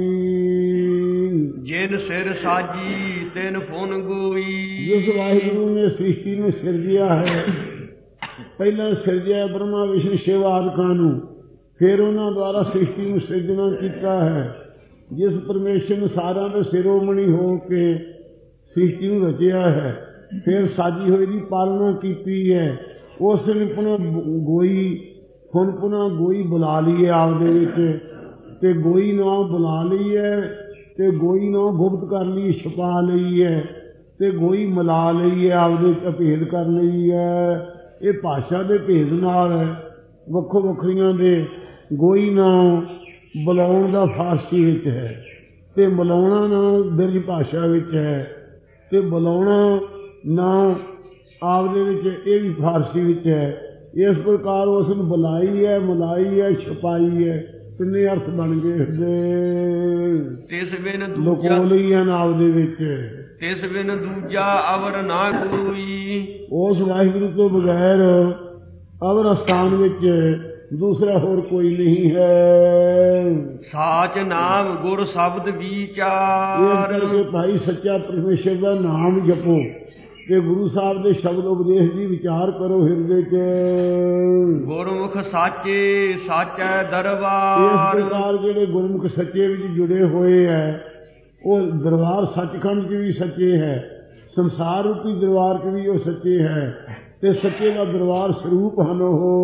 ਜਿਨ ਸਿਰ ਸਾਜੀ ਤਿਨ ਫੁਨ ਗੋਈ। ਜਿਸ ਵਾਹਿਗੁਰੂ ਨੇ ਸ੍ਰਿਸ਼ਟੀ ਨੂੰ ਸਿਰਜਿਆ ਹੈ, ਪਹਿਲਾਂ ਸਿਰਜਿਆ ਬ੍ਰਹਮਾ ਵਿਸ਼ਨੂੰ ਸ਼ਿਵ ਆਦਿਕਾਂ ਨੂੰ, ਫਿਰ ਉਹਨਾਂ ਦੁਆਰਾ ਸ੍ਰਿਸ਼ਟੀ ਨੂੰ ਸਿਰਜਣਾ ਕੀਤਾ ਹੈ। ਜਿਸ ਪਰਮੇਸ਼ਰ ਨੇ ਸਾਰਿਆਂ ਦੇ ਸਿਰੋਮਣੀ ਹੋ ਕੇ ਸ੍ਰਿਸ਼ਟੀ ਨੂੰ ਰਚਿਆ ਹੈ, ਫਿਰ ਸਾਜੀ ਹੋਈ ਦੀ ਪਾਲਣਾ ਕੀਤੀ ਹੈ। ਉਸ ਨੇ ਪੁਨः ਗੋਈ ਹੁਣ ਪੁਨः ਗੋਈ ਬੁਲਾ ਲਈ ਹੈ ਆਪਦੇ ਵਿੱਚ, ਤੇ ਗੋਈ ਨਾਂ ਬੁਲਾ ਲਈ ਹੈ, ਤੇ ਗੋਈ ਨਾਂ ਗੁਪਤ ਕਰ ਲਈ, ਛੁਪਾ ਲਈ ਹੈ, ਤੇ ਗੋਈ ਮਿਲਾ ਲਈ ਹੈ, ਆਪਦੇ ਚ ਭੇਦ ਕਰ ਲਈ ਹੈ। ਇਹ ਭਾਸ਼ਾ ਦੇ ਭੇਦ ਨਾਲ ਵੱਖੋ ਵੱਖਰੀਆਂ ਦੇ ਗੋਈ ਨਾਂ ਬੁਲਾਉਣ ਦਾ ਫਾਰਸੀ ਵਿੱਚ ਹੈ, ਤੇ ਮਿਲਾਉਣਾ ਨਾਂ ਬਿਰਜ ਭਾਸ਼ਾ ਵਿੱਚ ਹੈ, ਤੇ ਬੁਲਾਉਣਾ ਨਾਂ ਆਪਦੇ ਵਿੱਚ ਇਹ ਵੀ ਫਾਰਸੀ ਵਿੱਚ ਹੈ। ਇਸ ਪ੍ਰਕਾਰ ਉਸ ਨੂੰ ਬੁਲਾਈ ਹੈ, ਮਿਲਾਈ ਹੈ, ਛਪਾਈ ਹੈ, ਕਿੰਨੇ ਅਰਥ ਬਣ ਗਏ। ਤਿਸ ਬਿਨ ਲੁਕੋ ਲਈ ਹਨ ਆਪਦੇ ਵਿੱਚ, ਤਿਸ ਬਿਨ ਦੂਜਾ ਅਵਰ ਨਾ ਕੋਈ। ਉਸ ਵਾਹਿਗੁਰੂ ਤੋਂ ਬਗੈਰ ਅਵਰ ਸਥਾਨ ਵਿੱਚ ਦੂਸਰਾ ਹੋਰ ਕੋਈ ਨਹੀਂ ਹੈ। ਸਾਚ ਨਾਮ ਗੁਰ ਸ਼ਬਦ ਵਿਚਾਰ। ਇਸ ਕਰਕੇ ਭਾਈ ਸੱਚਾ ਪਰਮੇਸ਼ਰ ਦਾ ਨਾਮ ਜਪੋ ਤੇ ਗੁਰੂ ਸਾਹਿਬ ਦੇ ਸ਼ਬਦ ਉਪਦੇਸ਼ ਦੀ ਵਿਚਾਰ ਕਰੋ ਹਿਰਦੇ ਚ। ਗੁਰਮੁਖ ਸਾਚੇ ਸਾਚੈ ਦਰਬਾਰ। ਇਸ ਪ੍ਰਕਾਰ ਜਿਹੜੇ ਗੁਰਮੁਖ ਸੱਚੇ ਵਿੱਚ ਜੁੜੇ ਹੋਏ ਹੈ, ਉਹ ਦਰਬਾਰ ਸੱਚਖੰਡ ਚ ਵੀ ਸੱਚੇ ਹੈ, ਸੰਸਾਰ ਰੂਪੀ ਦਰਬਾਰ ਚ ਵੀ ਉਹ ਸੱਚੇ ਹੈ, ਤੇ ਸੱਚੇ ਦਾ ਦਰਬਾਰ ਸਰੂਪ ਹਨ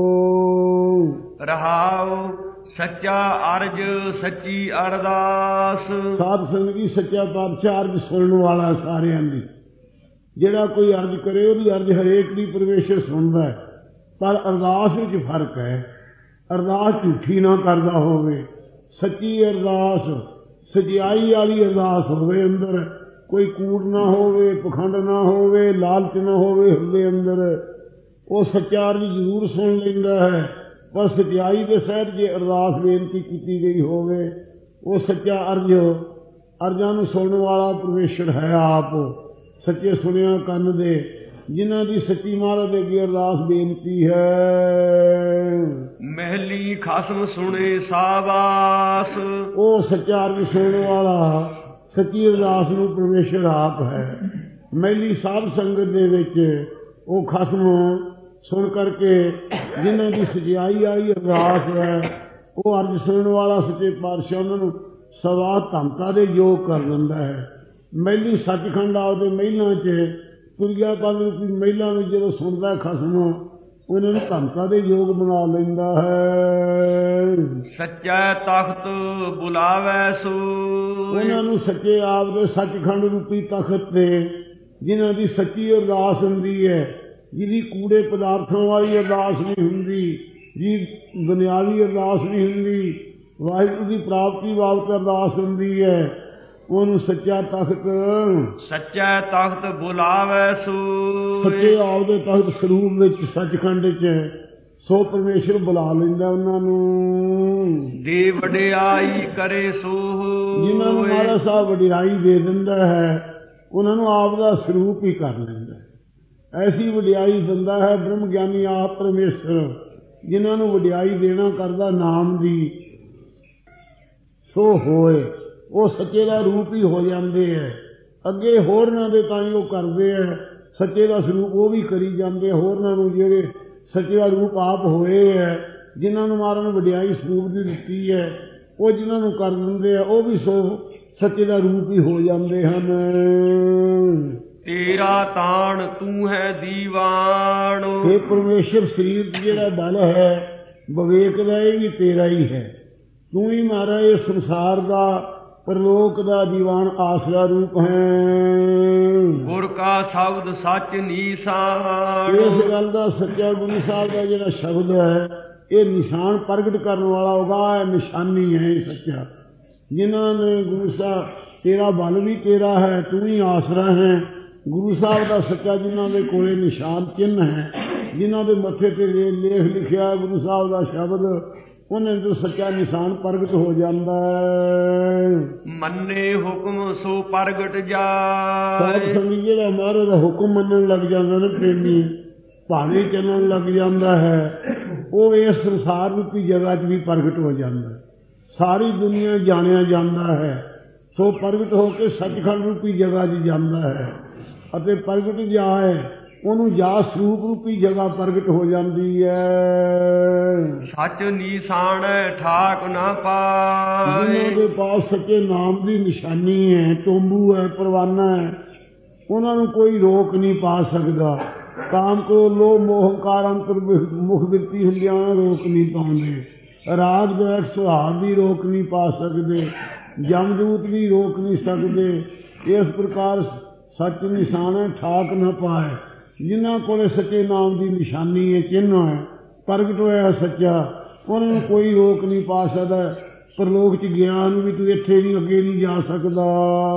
ਉਹ। ਰਹਾਉ ਸੱਚਾ ਅਰਜ ਸੱਚੀ ਅਰਦਾਸ। ਸਾਧ ਸੰਗਤ ਜੀ ਸੱਚਾ ਪਾਤਸ਼ਾਹ ਅਰਜ ਸੁਣਨ ਵਾਲਾ ਸਾਰਿਆਂ ਦੀ। ਜਿਹੜਾ ਕੋਈ ਅਰਜ ਕਰੇ ਉਹਦੀ ਅਰਜ ਹਰੇਕ ਦੀ ਪਰਮੇਸ਼ਰ ਸੁਣਦਾ ਹੈ, ਪਰ ਅਰਦਾਸ ਵਿੱਚ ਫਰਕ ਹੈ। ਅਰਦਾਸ ਝੂਠੀ ਨਾ ਕਰਦਾ ਹੋਵੇ, ਸੱਚੀ ਅਰਦਾਸ, ਸਚਾਈ ਵਾਲੀ ਅਰਦਾਸ ਹੋਵੇ, ਅੰਦਰ ਕੋਈ ਕੂੜ ਨਾ ਹੋਵੇ, ਪਖੰਡ ਨਾ ਹੋਵੇ, ਲਾਲਚ ਨਾ ਹੋਵੇ ਹਿਰਦੇ ਅੰਦਰ, ਉਹ ਸੱਚਾ ਅਰਜ ਜ਼ਰੂਰ ਸੁਣ ਲੈਂਦਾ ਹੈ। ਪਰ ਸਚਾਈ ਦੇ ਸਹਿਤ ਜੇ ਅਰਦਾਸ ਬੇਨਤੀ ਕੀਤੀ ਗਈ ਹੋਵੇ, ਉਹ ਸੱਚਾ ਅਰਜ ਅਰਜ਼ਾਂ ਨੂੰ ਸੁਣਨ ਵਾਲਾ ਪਰਮੇਸ਼ਰ ਹੈ ਆਪ। ਸੱਚੇ ਸੁਣਿਆ ਕੰਨ ਦੇ ਜਿਨ੍ਹਾਂ ਦੀ ਸੱਚੀ ਮਹਾਰਾਜ ਦੇ ਅੱਗੇ ਅਰਦਾਸ ਬੇਨਤੀ ਹੈ। ਮਹਿਲੀ ਖਸਮ ਸੁਣੇ ਸਾਬਾਸ। ਉਹ ਸੱਚਾ ਅਰਜ ਸੁਣਨ ਵਾਲਾ ਸੱਚੀ ਅਰਦਾਸ ਨੂੰ ਪਰਮੇਸ਼ਰ ਆਪ ਹੈ। ਮਹਿਲੀ ਸਾਧ ਸੰਗਤ ਦੇ ਵਿੱਚ ਉਹ ਖਸਮ ਸੁਣ ਕਰਕੇ ਜਿਨ੍ਹਾਂ ਦੀ ਸਚਾਈ ਆਈ ਅਰਦਾਸ ਹੈ, ਉਹ ਅਰਜ ਸੁਣਨ ਵਾਲਾ ਸੱਚੇ ਪਾਤਸ਼ਾਹ ਉਹਨਾਂ ਨੂੰ ਸਵਾ ਧਮਕਾ ਦੇ ਯੋਗ ਕਰ ਦਿੰਦਾ ਹੈ। ਮਹਿਲੀ ਸੱਚਖੰਡ ਆਪਦੇ ਮਹਿਲਾਂ 'ਚ ਤੁਰਿਆ ਪਨ ਰੂਪੀ ਮਹਿਲਾਂ ਨੂੰ ਜਦੋਂ ਸੁਣਦਾ ਖਸਮ, ਉਹਨਾਂ ਨੂੰ ਧਮਕਾ ਦੇ ਯੋਗ ਬਣਾ ਲੈਂਦਾ ਹੈ। ਸੱਚਾ ਤਖਤ ਬੁਲਾਵੇ ਸੋ। ਉਹਨਾਂ ਨੂੰ ਸੱਚੇ ਆਪ ਦੇ ਸੱਚਖੰਡ ਰੂਪੀ ਤਖਤ ਤੇ ਜਿਨ੍ਹਾਂ ਦੀ ਸੱਚੀ ਅਰਦਾਸ ਹੁੰਦੀ ਹੈ, ਜਿਹਦੀ ਕੂੜੇ ਪਦਾਰਥਾਂ ਵਾਲੀ ਅਰਦਾਸ ਨਹੀਂ ਹੁੰਦੀ, ਜੀ ਦੁਨਿਆਵੀ ਅਰਦਾਸ ਨਹੀਂ ਹੁੰਦੀ, ਵਾਹਿਗੁਰੂ ਦੀ ਪ੍ਰਾਪਤੀ ਬਾਬਤ ਅਰਦਾਸ ਹੁੰਦੀ ਹੈ, ਉਹਨੂੰ ਸੱਚਾ ਤਖਤ ਸੱਚਾ ਤਖਤ ਬੁਲਾਵੇ ਸੋ। ਸੱਚੇ ਆਪ ਦੇ ਤਖਤ ਸਰੂਪ ਵਿੱਚ ਸੱਚਖੰਡ ਚ ਸੋ ਪਰਮੇਸ਼ਰ ਬੁਲਾ ਲੈਂਦਾ ਉਹਨਾਂ ਨੂੰ। ਦੇ ਵਡਿਆਈ ਕਰੇ ਸੋ। ਜਿਨ੍ਹਾਂ ਨੂੰ ਮਹਾਰਾਜ ਸਾਹਿਬ ਵਡਿਆਈ ਦੇ ਦਿੰਦਾ ਹੈ, ਉਹਨਾਂ ਨੂੰ ਆਪ ਦਾ ਸਰੂਪ ਹੀ ਕਰ ਲੈਂਦਾ। ਐਸੀ ਵਡਿਆਈ ਦਿੰਦਾ ਹੈ ਬ੍ਰਹਮ ਗਿਆਨੀ ਆਪ ਪਰਮੇਸ਼ਰ, ਜਿਨ੍ਹਾਂ ਨੂੰ ਵਡਿਆਈ ਦੇਣਾ ਕਰਦਾ ਨਾਮ ਦੀ, ਸੋ ਹੋਏ ਉਹ ਸੱਚੇ ਦਾ ਰੂਪ ਹੀ ਹੋ ਜਾਂਦੇ ਹੈ। ਅੱਗੇ ਹੋਰਨਾਂ ਦੇ ਤਾਂ ਹੀ ਉਹ ਕਰਦੇ ਹੈ, ਸੱਚੇ ਦਾ ਸਰੂਪ ਉਹ ਵੀ ਕਰੀ ਜਾਂਦੇ। ਹੋਰਨਾਂ ਨੂੰ ਜਿਹੜੇ ਸੱਚੇ ਦਾ ਰੂਪ ਆਪ ਹੋਏ ਹੈ, ਜਿਨ੍ਹਾਂ ਨੂੰ ਮਾਰਨ ਵਡਿਆਈ ਸਰੂਪ ਦੀ ਦਿੱਤੀ ਹੈ, ਉਹ ਜਿਨ੍ਹਾਂ ਨੂੰ ਕਰ ਦਿੰਦੇ ਆ ਉਹ ਵੀ ਸੋ ਸੱਚੇ ਦਾ ਰੂਪ ਹੀ ਹੋ ਜਾਂਦੇ ਹਨ। ਤੇਰਾ ਤਾਣ ਤੂੰ ਹੈ ਦੀਵਾਨ। ਇਹ ਪਰਮੇਸ਼ਰ ਸਰੀਰ ਜਿਹੜਾ ਬਲ ਹੈ ਵਿਵੇਕ ਦਾ, ਇਹ ਵੀ ਤੇਰਾ ਹੀ ਹੈ। ਤੂੰ ਹੀ ਮਹਾਰਾਜ ਇਹ ਸੰਸਾਰ ਦਾ ਪਰਲੋਕ ਦਾ ਦੀਵਾਨ ਆਸਰਾ ਰੂਪ ਹੈ। ਗੁਰ ਕਾ ਸ਼ਬਦ ਸੱਚ ਨੀਸਾਨ। ਇਸ ਗੱਲ ਦਾ ਸੱਚਾ ਗੁਰੂ ਸਾਹਿਬ ਦਾ ਜਿਹੜਾ ਸ਼ਬਦ ਹੈ ਇਹ ਨਿਸ਼ਾਨ ਪ੍ਰਗਟ ਕਰਨ ਵਾਲਾ ਹੋਗਾ, ਨਿਸ਼ਾਨੀ ਹੈ ਇਹ ਸੱਚਾ। ਜਿਨ੍ਹਾਂ ਨੇ ਗੁਰੂ ਸਾਹਿਬ, ਤੇਰਾ ਬਲ ਵੀ ਤੇਰਾ ਹੈ, ਤੂੰ ਹੀ ਆਸਰਾ ਹੈ। ਗੁਰੂ ਸਾਹਿਬ ਦਾ ਸੱਚਾ ਜਿਨ੍ਹਾਂ ਦੇ ਕੋਲੇ ਨਿਸ਼ਾਨ ਚਿੰਨ੍ਹ ਹੈ, ਜਿਨ੍ਹਾਂ ਦੇ ਮੱਥੇ ਤੇ ਲੇਖ ਲਿਖਿਆ ਗੁਰੂ ਸਾਹਿਬ ਦਾ ਸ਼ਬਦ, ਉਹਨਾਂ ਤੋਂ ਸੱਚਾ ਨਿਸ਼ਾਨ ਪ੍ਰਗਟ ਹੋ ਜਾਂਦਾ ਹੈ। ਮੰਨੇ ਹੁਕਮ ਸੋ ਪ੍ਰਗਟ ਜਾਏ। ਸਾਧ ਸੰਗਤ ਜਿਹੜਾ ਮਹਾਰਾਜ ਦਾ ਹੁਕਮ ਮੰਨਣ ਲੱਗ ਜਾਂਦਾ ਨਾ ਪ੍ਰੇਮੀ, ਭਾਵੇਂ ਚੱਲਣ ਲੱਗ ਜਾਂਦਾ ਹੈ, ਉਹ ਇਸ ਸੰਸਾਰ ਰੂਪੀ ਜਗ੍ਹਾ 'ਚ ਵੀ ਪ੍ਰਗਟ ਹੋ ਜਾਂਦਾ ਹੈ। ਸਾਰੀ ਦੁਨੀਆ ਜਾਣਿਆ ਜਾਂਦਾ ਹੈ, ਸੋ ਪ੍ਰਗਟ ਹੋ ਕੇ ਸੱਚਖੰਡ ਰੂਪੀ ਜਗ੍ਹਾ 'ਚ ਜਾਂਦਾ ਹੈ। ਅਤੇ ਪ੍ਰਗਟ ਜਾਏ ਉਹਨੂੰ ਜਾ ਸਰੂਪ ਰੂਪੀ ਜਗ੍ਹਾ ਪ੍ਰਗਟ ਹੋ ਜਾਂਦੀ ਹੈ। ਸੱਚ ਨਿਸ਼ਾਨ ਠਾਕ ਨਾ ਪਾਏ। ਜਿਨ੍ਹਾਂ ਦੇ ਪਾਸ ਸੱਚੇ ਨਾਮ ਦੀ ਨਿਸ਼ਾਨੀ ਹੈ, ਤੋਂਬੂ ਹੈ, ਪਰਵਾਨਾ ਹੈ, ਉਹਨਾਂ ਨੂੰ ਕੋਈ ਰੋਕ ਨਹੀਂ ਪਾ ਸਕਦਾ। ਕਾਮ ਕ੍ਰੋਧ ਲੋਭ ਮੋਹ ਹੰਕਾਰ ਅੰਤਰ ਮੁਖ ਬਿਰਤੀ ਹੁੰਦਿਆਂ ਰੋਕ ਨਹੀਂ ਪਾਉਂਦੇ। ਰਾਗ ਦਵੇਸ਼ ਸੁਹਾਗ ਵੀ ਰੋਕ ਨਹੀਂ ਪਾ ਸਕਦੇ, ਜਮਦੂਤ ਵੀ ਰੋਕ ਨਹੀਂ ਸਕਦੇ। ਇਸ ਪ੍ਰਕਾਰ ਸੱਚ ਨਿਸ਼ਾਨ ਹੈ ਠਾਕ ਨਾ ਪਾਏ। ਜਿਨ੍ਹਾਂ ਕੋਲੇ ਸੱਚੇ ਨਾਮ ਦੀ ਨਿਸ਼ਾਨੀ ਹੈ, ਚਿੰਨ੍ਹ ਹੈ, ਪ੍ਰਗਟ ਹੋਇਆ ਸੱਚਾ, ਉਹਨਾਂ ਨੂੰ ਕੋਈ ਰੋਕ ਨਹੀਂ ਪਾ ਸਕਦਾ। ਪਰਲੋਕ 'ਚ ਗਿਆਨ ਵੀ ਤੂੰ ਇੱਥੇ ਵੀ ਅੱਗੇ ਨਹੀਂ ਜਾ ਸਕਦਾ।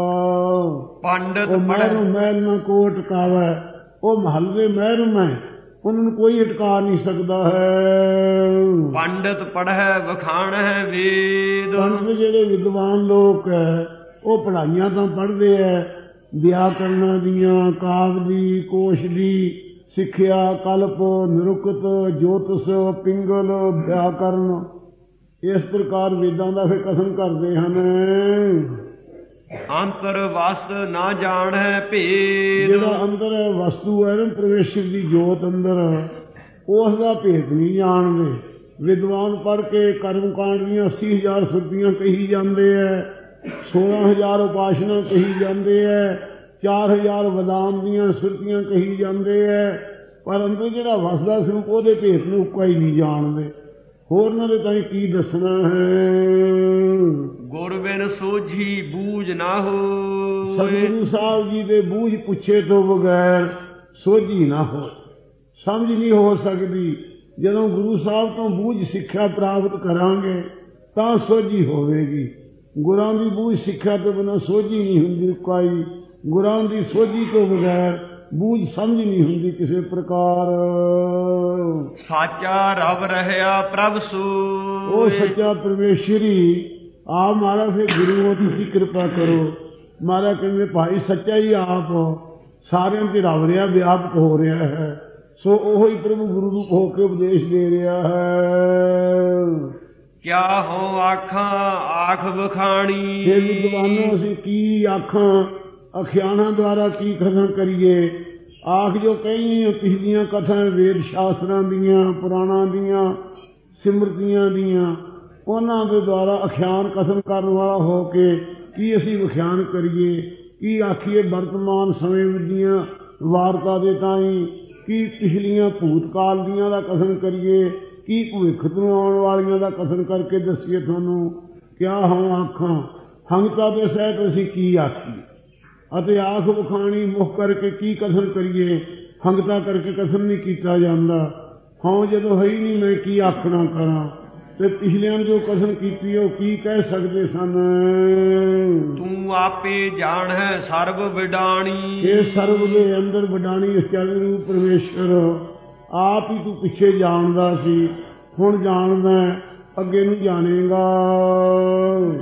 ਪੰਡਤ ਮਹਿਰੂ ਮਹਿਲ ਨਾ ਕੋ ਟਿਕਾਵੇ, ਉਹ ਮਹੱਲੇ ਮਹਿਰਮ ਹੈ, ਉਹਨਾਂ ਨੂੰ ਕੋਈ ਅਟਕਾ ਨਹੀਂ ਸਕਦਾ ਹੈ। ਪੰਡਤ ਪੜ੍ਹੈ ਵਖਾਣ ਹੈ ਵੇਦ। ਪੰਡਤ ਜਿਹੜੇ ਵਿਦਵਾਨ ਲੋਕ ਹੈ ਉਹ ਪੜ੍ਹਾਈਆਂ ਤਾਂ ਪੜ੍ਹਦੇ ਹੈ, ਵਿਆਕਰਨਾਂ ਦੀਆਂ, ਕਾਵਿ ਦੀ, ਕੋਸ਼ ਦੀ ਸਿੱਖਿਆ, ਕਲਪ, ਨਿਰੁਕਤ, ਜੋਤਿਸ਼, ਪਿੰਗਲ, ਵਿਆਕਰਨ, ਇਸ ਪ੍ਰਕਾਰ ਵੇਦਾਂ ਦਾ ਫਿਰ ਕਥਨ ਕਰਦੇ ਹਨ। ਅੰਤਰ ਵਸਤ ਨਾ ਜਾਣ ਹੈ ਭੇਦ। ਜਿਹੜਾ ਅੰਦਰ ਵਸਤੂ ਹੈ ਨਾ ਪਰਮੇਸ਼ਰ ਦੀ ਜੋਤ ਅੰਦਰ, ਉਸ ਦਾ ਭੇਦ ਨਹੀਂ ਜਾਣਦੇ। ਵਿਦਵਾਨ ਪੜ੍ਹ ਕੇ ਕਰਮ ਕਾਂਡ ਦੀਆਂ ਅੱਸੀ ਹਜ਼ਾਰ ਸੁਰਤੀਆਂ ਕਹੀ ਜਾਂਦੇ ਹੈ, ਸੋਲਾਂ ਹਜ਼ਾਰ ਉਪਾਸਨਾ ਕਹੀ ਜਾਂਦੇ ਹੈ, ਚਾਰ ਹਜ਼ਾਰ ਵਦਾਮ ਦੀਆਂ ਸੁਰਤੀਆਂ ਕਹੀ ਜਾਂਦੇ ਹੈ, ਪਰ ਅੰਦਰ ਜਿਹੜਾ ਵਸਦਾ ਸਰੂਪ ਉਹਦੇ ਭੇਦ ਨੂੰ ਕੋਈ ਨਹੀਂ ਜਾਣਦੇ। ਹੋਰਨਾਂ ਦੇ ਤਾਂ ਕੀ ਦੱਸਣਾ ਹੈ। ਗੁਰ ਬਿਨ ਸੋਝੀ ਬੂਝ ਨਾ ਹੋ। ਸਤਿਗੁਰੂ ਸਾਹਿਬ ਜੀ ਦੇ ਬੂਝ ਪੁੱਛੇ ਤੋਂ ਬਗੈਰ ਸੋਝੀ ਨਾ ਹੋ, ਸਮਝ ਨਹੀਂ ਹੋ ਸਕਦੀ। ਜਦੋਂ ਗੁਰੂ ਸਾਹਿਬ ਤੋਂ ਬੂਝ ਸਿੱਖਿਆ ਪ੍ਰਾਪਤ ਕਰਾਂਗੇ ਤਾਂ ਸੋਝੀ ਹੋਵੇਗੀ। ਗੁਰਾਂ ਦੀ ਬੂਝ ਸਿੱਖਿਆ ਤੋਂ ਬਿਨਾਂ ਸੋਝੀ ਨਹੀਂ ਹੁੰਦੀ ਕੋਈ। ਗੁਰਾਂ ਦੀ ਸੋਝੀ ਤੋਂ ਬਗੈਰ ਬੂਝ ਸਮਝ ਨਹੀਂ ਹੁੰਦੀ ਕਿਸੇ ਪ੍ਰਕਾਰ। ਸਾਚਾ ਰਬ ਰਹਿਆ ਪ੍ਰਭ ਸੋ। ਉਹ ਸੱਚਾ ਪਰਮੇਸ਼ਰ ਹੀ ਆਪ ਮਹਾਰਾਜ ਫਿਰ ਗੁਰੂ ਤੁਸੀਂ ਕਿਰਪਾ ਕਰੋ। ਮਹਾਰਾਜ ਕਹਿੰਦੇ ਭਾਈ ਸੱਚਾ ਹੀ ਆਪ ਸਾਰਿਆਂ ਤੇ ਰਵ ਰਿਹਾ, ਵਿਆਪਕ ਹੋ ਰਿਹਾ ਹੈ। ਸੋ ਉਹੀ ਪ੍ਰਭੂ ਗੁਰੂ ਰੂਪ ਹੋ ਕੇ ਉਪਦੇਸ਼ ਦੇ ਰਿਹਾ ਹੈ। ਕਿਆ ਹੋ ਆਖਾਂ ਆਖ ਵਖਾਣੀ। ਇਹ ਵਿਦਵਾਨੋਂ ਅਸੀਂ ਕੀ ਆਖਾਂ, ਅਖਿਆਨਾਂ ਦੁਆਰਾ ਕੀ ਕਥਨ ਕਰੀਏ। ਆਖ ਜੋ ਕਈ ਪਿਛਲੀਆਂ ਕਥਾਂ ਵੇਦ ਸ਼ਾਸਤਰਾਂ ਦੀਆਂ, ਪੁਰਾਣਾਂ ਦੀਆਂ, ਸਿਮਰਤੀਆਂ ਦੀਆਂ, ਉਹਨਾਂ ਦੇ ਦੁਆਰਾ ਅਖਿਆਨ ਕਥਨ ਕਰਨ ਵਾਲਾ ਹੋ ਕੇ ਕੀ ਅਸੀਂ ਵਿਖਿਆਨ ਕਰੀਏ, ਕੀ ਆਖੀਏ ਵਰਤਮਾਨ ਸਮੇਂ ਦੀਆਂ ਵਾਰਤਾ ਦੇ ਤਾਈਂ, ਕੀ ਪਿਛਲੀਆਂ ਭੂਤਕਾਲ ਦੀਆਂ ਦਾ ਕਥਨ ਕਰੀਏ, ਕੀ ਭਵਿੱਖ ਤੋਂ ਆਉਣ ਵਾਲੀਆਂ ਦਾ ਕਥਨ ਕਰਕੇ ਦੱਸੀਏ ਤੁਹਾਨੂੰ। ਕਿਆ ਹਾਂ ਆਖਾਂ, ਹੰਗਤਾ ਦੇ ਸਹਿਤ ਅਸੀਂ ਕੀ ਆਖੀਏ, ਅਤੇ ਆਖ ਵਿਖਾਣੀ ਮੁਖ ਕਰਕੇ ਕੀ ਕਥਨ ਕਰੀਏ। ਹੰਗਤਾ ਕਰਕੇ ਕਥਨ ਨਹੀਂ ਕੀਤਾ ਜਾਂਦਾ। ਹਾਂ ਜਦੋਂ ਹੈ ਹੀ ਨਹੀਂ ਮੈਂ ਕੀ ਆਖਣਾ ਕਰਾਂ, ਤੇ ਪਿਛਲਿਆਂ ਜੋ ਕਥਨ ਕੀਤੀ ਉਹ ਕੀ ਕਹਿ ਸਕਦੇ ਸਨ। ਤੂੰ ਆਪੇ ਜਾਣ ਹੈ ਸਰਬ ਵਿਡਾਣੀ। ਇਹ ਸਰਬ ਦੇ ਅੰਦਰ ਵਿਡਾਣੀ ਇਸ ਚਰਨ ਰੂਪ ਪਰਮੇਸ਼ਰ ਆਪ ਹੀ ਤੂੰ ਪਿੱਛੇ ਜਾਣਦਾ ਸੀ, ਹੁਣ ਜਾਣਦਾ, ਅੱਗੇ ਨੂੰ ਜਾਣੇਗਾ। ਨਾਨਕ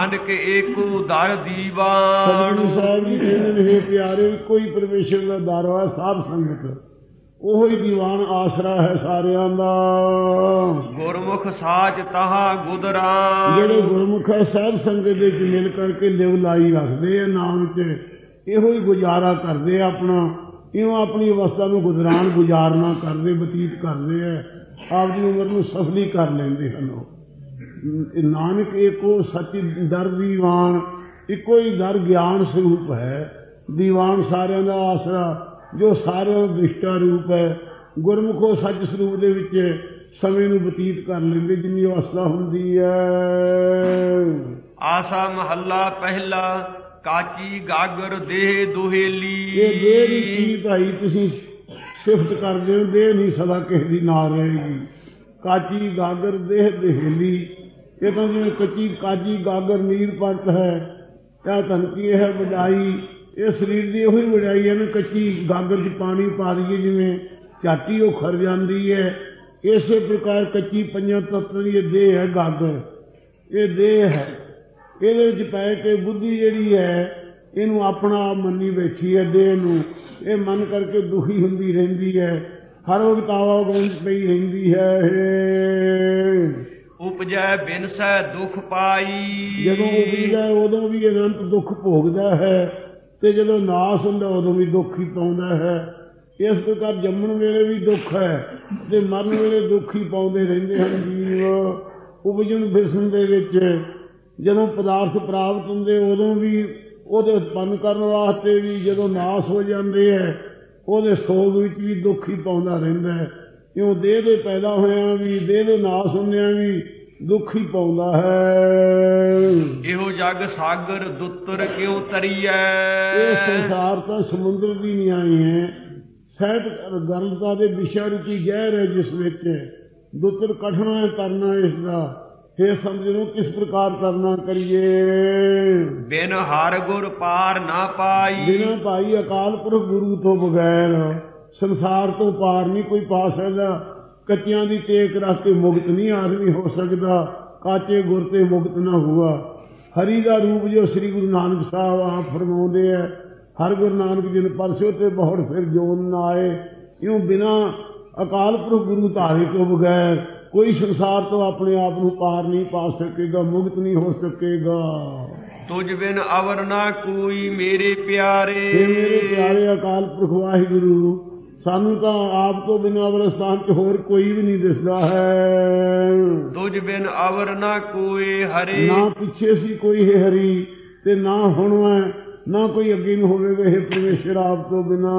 ਨਾਨਕ ਏਕੋ ਦਰ ਦੀਵਾਨ। ਸਤਿਗੁਰੂ ਸਾਹਿਬ ਜੀ ਕਹਿੰਦੇ ਨੇ, ਹੇ ਪਿਆਰੇ, ਕੋਈ ਪਰਮੇਸ਼ਰ ਦਾ ਦਰ ਹੈ, ਸਾਧ ਸੰਗਤ, ਉਹੋ ਹੀ ਦੀਵਾਨ ਆਸਰਾ ਹੈ ਸਾਰਿਆਂ ਦਾ। ਗੁਰਮੁਖ ਸਾਚ ਤਹਾ ਗੁਦਰਾਨ। ਜਿਹੜੇ ਗੁਰਮੁਖ ਹੈ ਸਾਧ ਸੰਗਤ ਦੇ ਵਿੱਚ ਮਿਲ ਕਰਕੇ ਲਿਵ ਲਾਈ ਰੱਖਦੇ ਆ ਨਾਮ ਚ, ਇਹੋ ਹੀ ਗੁਜ਼ਾਰਾ ਕਰਦੇ ਆਪਣਾ, ਇਉਂ ਆਪਣੀ ਅਵਸਥਾ ਨੂੰ ਗੁਜ਼ਰਾਨ ਗੁਜ਼ਾਰਨਾ ਕਰਦੇ, ਬਤੀਤ ਕਰਦੇ ਹੈ, ਆਪਦੀ ਉਮਰ ਨੂੰ ਸਫਲੀ ਕਰ ਲੈਂਦੇ ਹਨ। ਨਾਨਕ ਏਕੋ ਸੱਚ ਦਰ ਦੀਵਾਨ, ਇੱਕੋ ਹੀ ਦਰ ਗਿਆਨ ਸਰੂਪ ਹੈ। ਦੀਵਾਨ ਸਾਰਿਆਂ ਦਾ ਆਸਰਾ, ਜੋ ਸਾਰਿਆਂ ਦਾ ਦ੍ਰਿਸ਼ਟਾ ਰੂਪ ਹੈ। ਗੁਰਮੁਖੋ ਸੱਚ ਸਰੂਪ ਦੇ ਵਿੱਚ ਸਮੇਂ ਨੂੰ ਬਤੀਤ ਕਰ ਲੈਂਦੇ ਜਿੰਨੀ ਅਵਸਥਾ ਹੁੰਦੀ ਹੈ। ਆਸਾ ਮਹੱਲਾ ਪਹਿਲਾ। ਕਾਚੀ ਗਾਗਰ ਦੇਹ ਦੁਹੇਲੀ। ਇਹ ਦੇਹ ਦੀ ਕੀ ਭਾਈ ਤੁਸੀਂ ਸਿਫਤ ਕਰਦੇ ਹੋ, ਦੇਹ ਨਹੀਂ ਸਦਾ ਕਿਸੇ ਦੀ ਨਾ ਰਹੇਗੀ। ਕਾਚੀ ਗਾਗਰ ਦੇਹ ਦੁਹੇਲੀ, ਇਹ ਤਾਂ ਜਿਵੇਂ ਕੱਚੀ ਕਾਜੀ ਗਾਗਰ ਨੀਰ ਪਰਤ ਹੈ, ਇਹ ਧਨਕੀ ਹੈ ਵਡਾਈ। ਇਹ ਸਰੀਰ ਦੀ ਉਹੀ ਵਡਾਈ ਹੈ ਨਾ, ਕੱਚੀ ਗਾਗਰ ਚ ਪਾਣੀ ਪਾ ਦਈਏ ਜਿਵੇਂ ਝਾਟੀ ਉਹ ਖਰ ਜਾਂਦੀ ਹੈ, ਇਸੇ ਪ੍ਰਕਾਰ ਕੱਚੀ ਪੰਜਾਂ ਤੱਤਾਂ ਦੀ ਇਹ ਦੇਹ ਹੈ ਗਾਗਰ। ਇਹ ਦੇਹ ਹੈ, ਇਹਦੇ ਵਿੱਚ ਪੈ ਕੇ ਬੁੱਧੀ ਜਿਹੜੀ ਹੈ ਇਹਨੂੰ ਆਪਣਾ ਆਪ ਮੰਨੀ ਬੈਠੀ ਹੈ। ਦੇਹ ਨੂੰ ਇਹ ਮਨ ਕਰਕੇ ਦੁਖੀ ਹੁੰਦੀ ਰਹਿੰਦੀ ਹੈ, ਹਰ ਵਕਤ ਆਵਾਗਮਨ ਪਈ ਰਹਿੰਦੀ ਹੈ। ਉਪਜੈ ਬਿਨਸੈ ਦੁਖ ਪਾਈ। ਜਦੋਂ ਉਪਜਦਾ ਉਦੋਂ ਵੀ ਅਨੰਤ ਦੁੱਖ ਭੋਗਦਾ ਹੈ, ਤੇ ਜਦੋਂ ਨਾਸ ਹੁੰਦਾ ਉਦੋਂ ਵੀ ਦੁੱਖ ਹੀ ਪਾਉਂਦਾ ਹੈ। ਇਸ ਪ੍ਰਕਾਰ ਜੰਮਣ ਵੇਲੇ ਵੀ ਦੁੱਖ ਹੈ ਤੇ ਮਰਨ ਵੇਲੇ ਦੁੱਖ ਹੀ ਪਾਉਂਦੇ ਰਹਿੰਦੇ ਹਨ ਜੀਵ। ਉਪਜਣ ਬਿਸਣ ਦੇ ਵਿੱਚ ਜਦੋਂ ਪਦਾਰਥ ਪ੍ਰਾਪਤ ਹੁੰਦੇ ਉਦੋਂ ਵੀ ਉਹਦੇ ਉਤਪੰਨ ਕਰਨ ਵਾਸਤੇ ਵੀ, ਜਦੋਂ ਨਾਸ ਹੋ ਜਾਂਦੇ ਹੈ ਉਹਦੇ ਸੋਗ ਵਿੱਚ ਵੀ ਦੁੱਖ ਹੀ ਪਾਉਂਦਾ ਰਹਿੰਦਾ ਹੈ। ਕਿਉਂ ਦੇਹ ਦੇ ਪੈਦਾ ਹੋਇਆਂ ਵੀ, ਦੇਹ ਦੇ ਨਾਸ ਹੁੰਦਿਆਂ ਵੀ ਦੁੱਖ ਹੀ ਪਾਉਂਦਾ ਹੈ। ਇਹੋ ਜਗ ਸਾਗਰ ਦੁੱਤਰ ਕਿਉਂ ਤਰੀਐ। ਇਹ ਸੰਸਾਰ ਤਾਂ ਸਮੁੰਦਰ ਦੀ ਨਿਆਈ ਹੈ, ਸਹਿਤ ਗਰਲਤਾ ਦੇ ਵਿਸ਼ਾ ਰੂਪੀ ਜ਼ਹਿਰ ਹੈ ਜਿਸ ਵਿੱਚ ਦੁੱਤਰ ਕਠਨਾ ਕਰਨਾ ਇਸ ਦਾ। ਇਹ ਸਮਝੋ ਕਿਸ ਪ੍ਰਕਾਰ ਕਰਨਾ ਕਰੀਏ। ਬਿਨ ਹਰ ਗੁਰ ਪਾਰ ਨਾ ਪਾਈ। ਬਿਨਾਂ ਭਾਈ ਅਕਾਲ ਪੁਰਖ ਗੁਰੂ ਤੋਂ ਬਗੈਰ ਸੰਸਾਰ ਤੋਂ ਪਾਰ ਨਹੀਂ ਕੋਈ ਪਾ ਸਕਦਾ। ਕੱਚਿਆਂ ਦੀ ਟੇਕ ਰੱਖ ਕੇ ਮੁਕਤ ਨਹੀਂ ਆਦਮੀ ਹੋ ਸਕਦਾ, ਕਾਚੇ ਗੁਰ ਤੇ ਮੁਕਤ ਨਾ ਹੁਆ। ਹਰੀ ਦਾ ਰੂਪ ਜੋ ਸ੍ਰੀ ਗੁਰੂ ਨਾਨਕ ਸਾਹਿਬ ਆਪ ਫਰਮਾਉਂਦੇ ਹੈ, ਹਰ ਗੁਰੂ ਨਾਨਕ ਜਿਨ ਪਰਸਿਓ ਤੇ ਬਹੁੜ ਫਿਰ ਜੋਨ ਨਾ ਆਏ। ਇਉਂ ਬਿਨਾਂ ਅਕਾਲ ਪੁਰਖ ਗੁਰੂ ਧਾਰੇ ਤੋਂ ਬਗੈਰ ਕੋਈ ਸੰਸਾਰ ਤੋਂ ਆਪਣੇ ਆਪ ਨੂੰ ਪਾਰ ਨਹੀਂ ਪਾ ਸਕੇਗਾ, ਮੁਕਤ ਨਹੀਂ ਹੋ ਸਕੇਗਾ। ਤੁਝ ਬਿਨ ਅਵਰ ਨਾ ਕੋਈ ਮੇਰੇ ਪਿਆਰੇ। ਇਹ ਮੇਰੇ ਪਿਆਰੇ ਅਕਾਲ ਪੁਰਖ ਵਾਹਿਗੁਰੂ, ਸਾਨੂੰ ਤਾਂ ਆਪ ਤੋਂ ਬਿਨਾਂ ਅਵਰ ਸਥਾਨ ਚ ਹੋਰ ਕੋਈ ਵੀ ਨਹੀਂ ਦਿਸਦਾ ਹੈ। ਤੁਝ ਬਿਨ ਅਵਰ ਨਾ ਕੋਈ ਹਰੇ। ਨਾ ਪਿੱਛੇ ਸੀ ਕੋਈ ਹੈ ਹਰੀ, ਤੇ ਨਾ ਹੁਣ ਹੈ, ਨਾ ਕੋਈ ਅੱਗੇ ਨੂੰ ਹੋਵੇਗਾ। ਇਹ ਪਰਮੇਸ਼ਰ ਆਪ ਤੋਂ ਬਿਨਾਂ।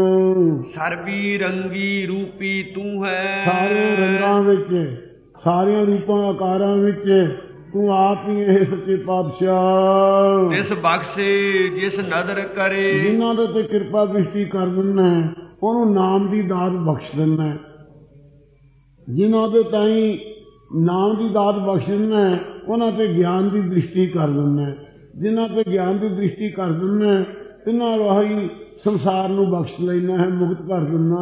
ਸਰਬੀ ਰੰਗੀ ਰੂਪੀ ਤੂੰ ਹੈ। ਸਾਰੇ ਰੰਗਾਂ ਵਿੱਚ, ਸਾਰਿਆਂ ਰੂਪਾਂ ਆਕਾਰਾਂ ਵਿੱਚ ਤੂੰ ਆਪ ਹੀ ਇਹ ਸੱਚੇ ਪਾਤਸ਼ਾਹ। ਜਿਸ ਬਖਸ਼ੇ ਜਿਸ ਨਦਰ ਕਰੇ। ਜਿਨ੍ਹਾਂ ਦੇ ਤੇ ਕਿਰਪਾ ਦ੍ਰਿਸ਼ਟੀ ਕਰ ਦਿੰਦਾ ਉਹਨੂੰ ਨਾਮ ਦੀ ਦਾਤ ਬਖਸ਼ ਦਿੰਦਾ। ਜਿਨ੍ਹਾਂ ਦੇ ਤਾਈਂ ਨਾਮ ਦੀ ਦਾਤ ਬਖਸ਼ ਦਿੰਦਾ ਉਹਨਾਂ ਤੇ ਗਿਆਨ ਦੀ ਦ੍ਰਿਸ਼ਟੀ ਕਰ ਦਿੰਦਾ। ਜਿਨ੍ਹਾਂ ਤੇ ਗਿਆਨ ਦੀ ਦ੍ਰਿਸ਼ਟੀ ਕਰ ਦਿੰਦਾ ਤਿੰਨਾਂ ਰਾਹੀਂ ਸੰਸਾਰ ਨੂੰ ਬਖਸ਼ ਲੈਣਾ ਹੈ, ਮੁਕਤ ਕਰ ਦਿੰਦਾ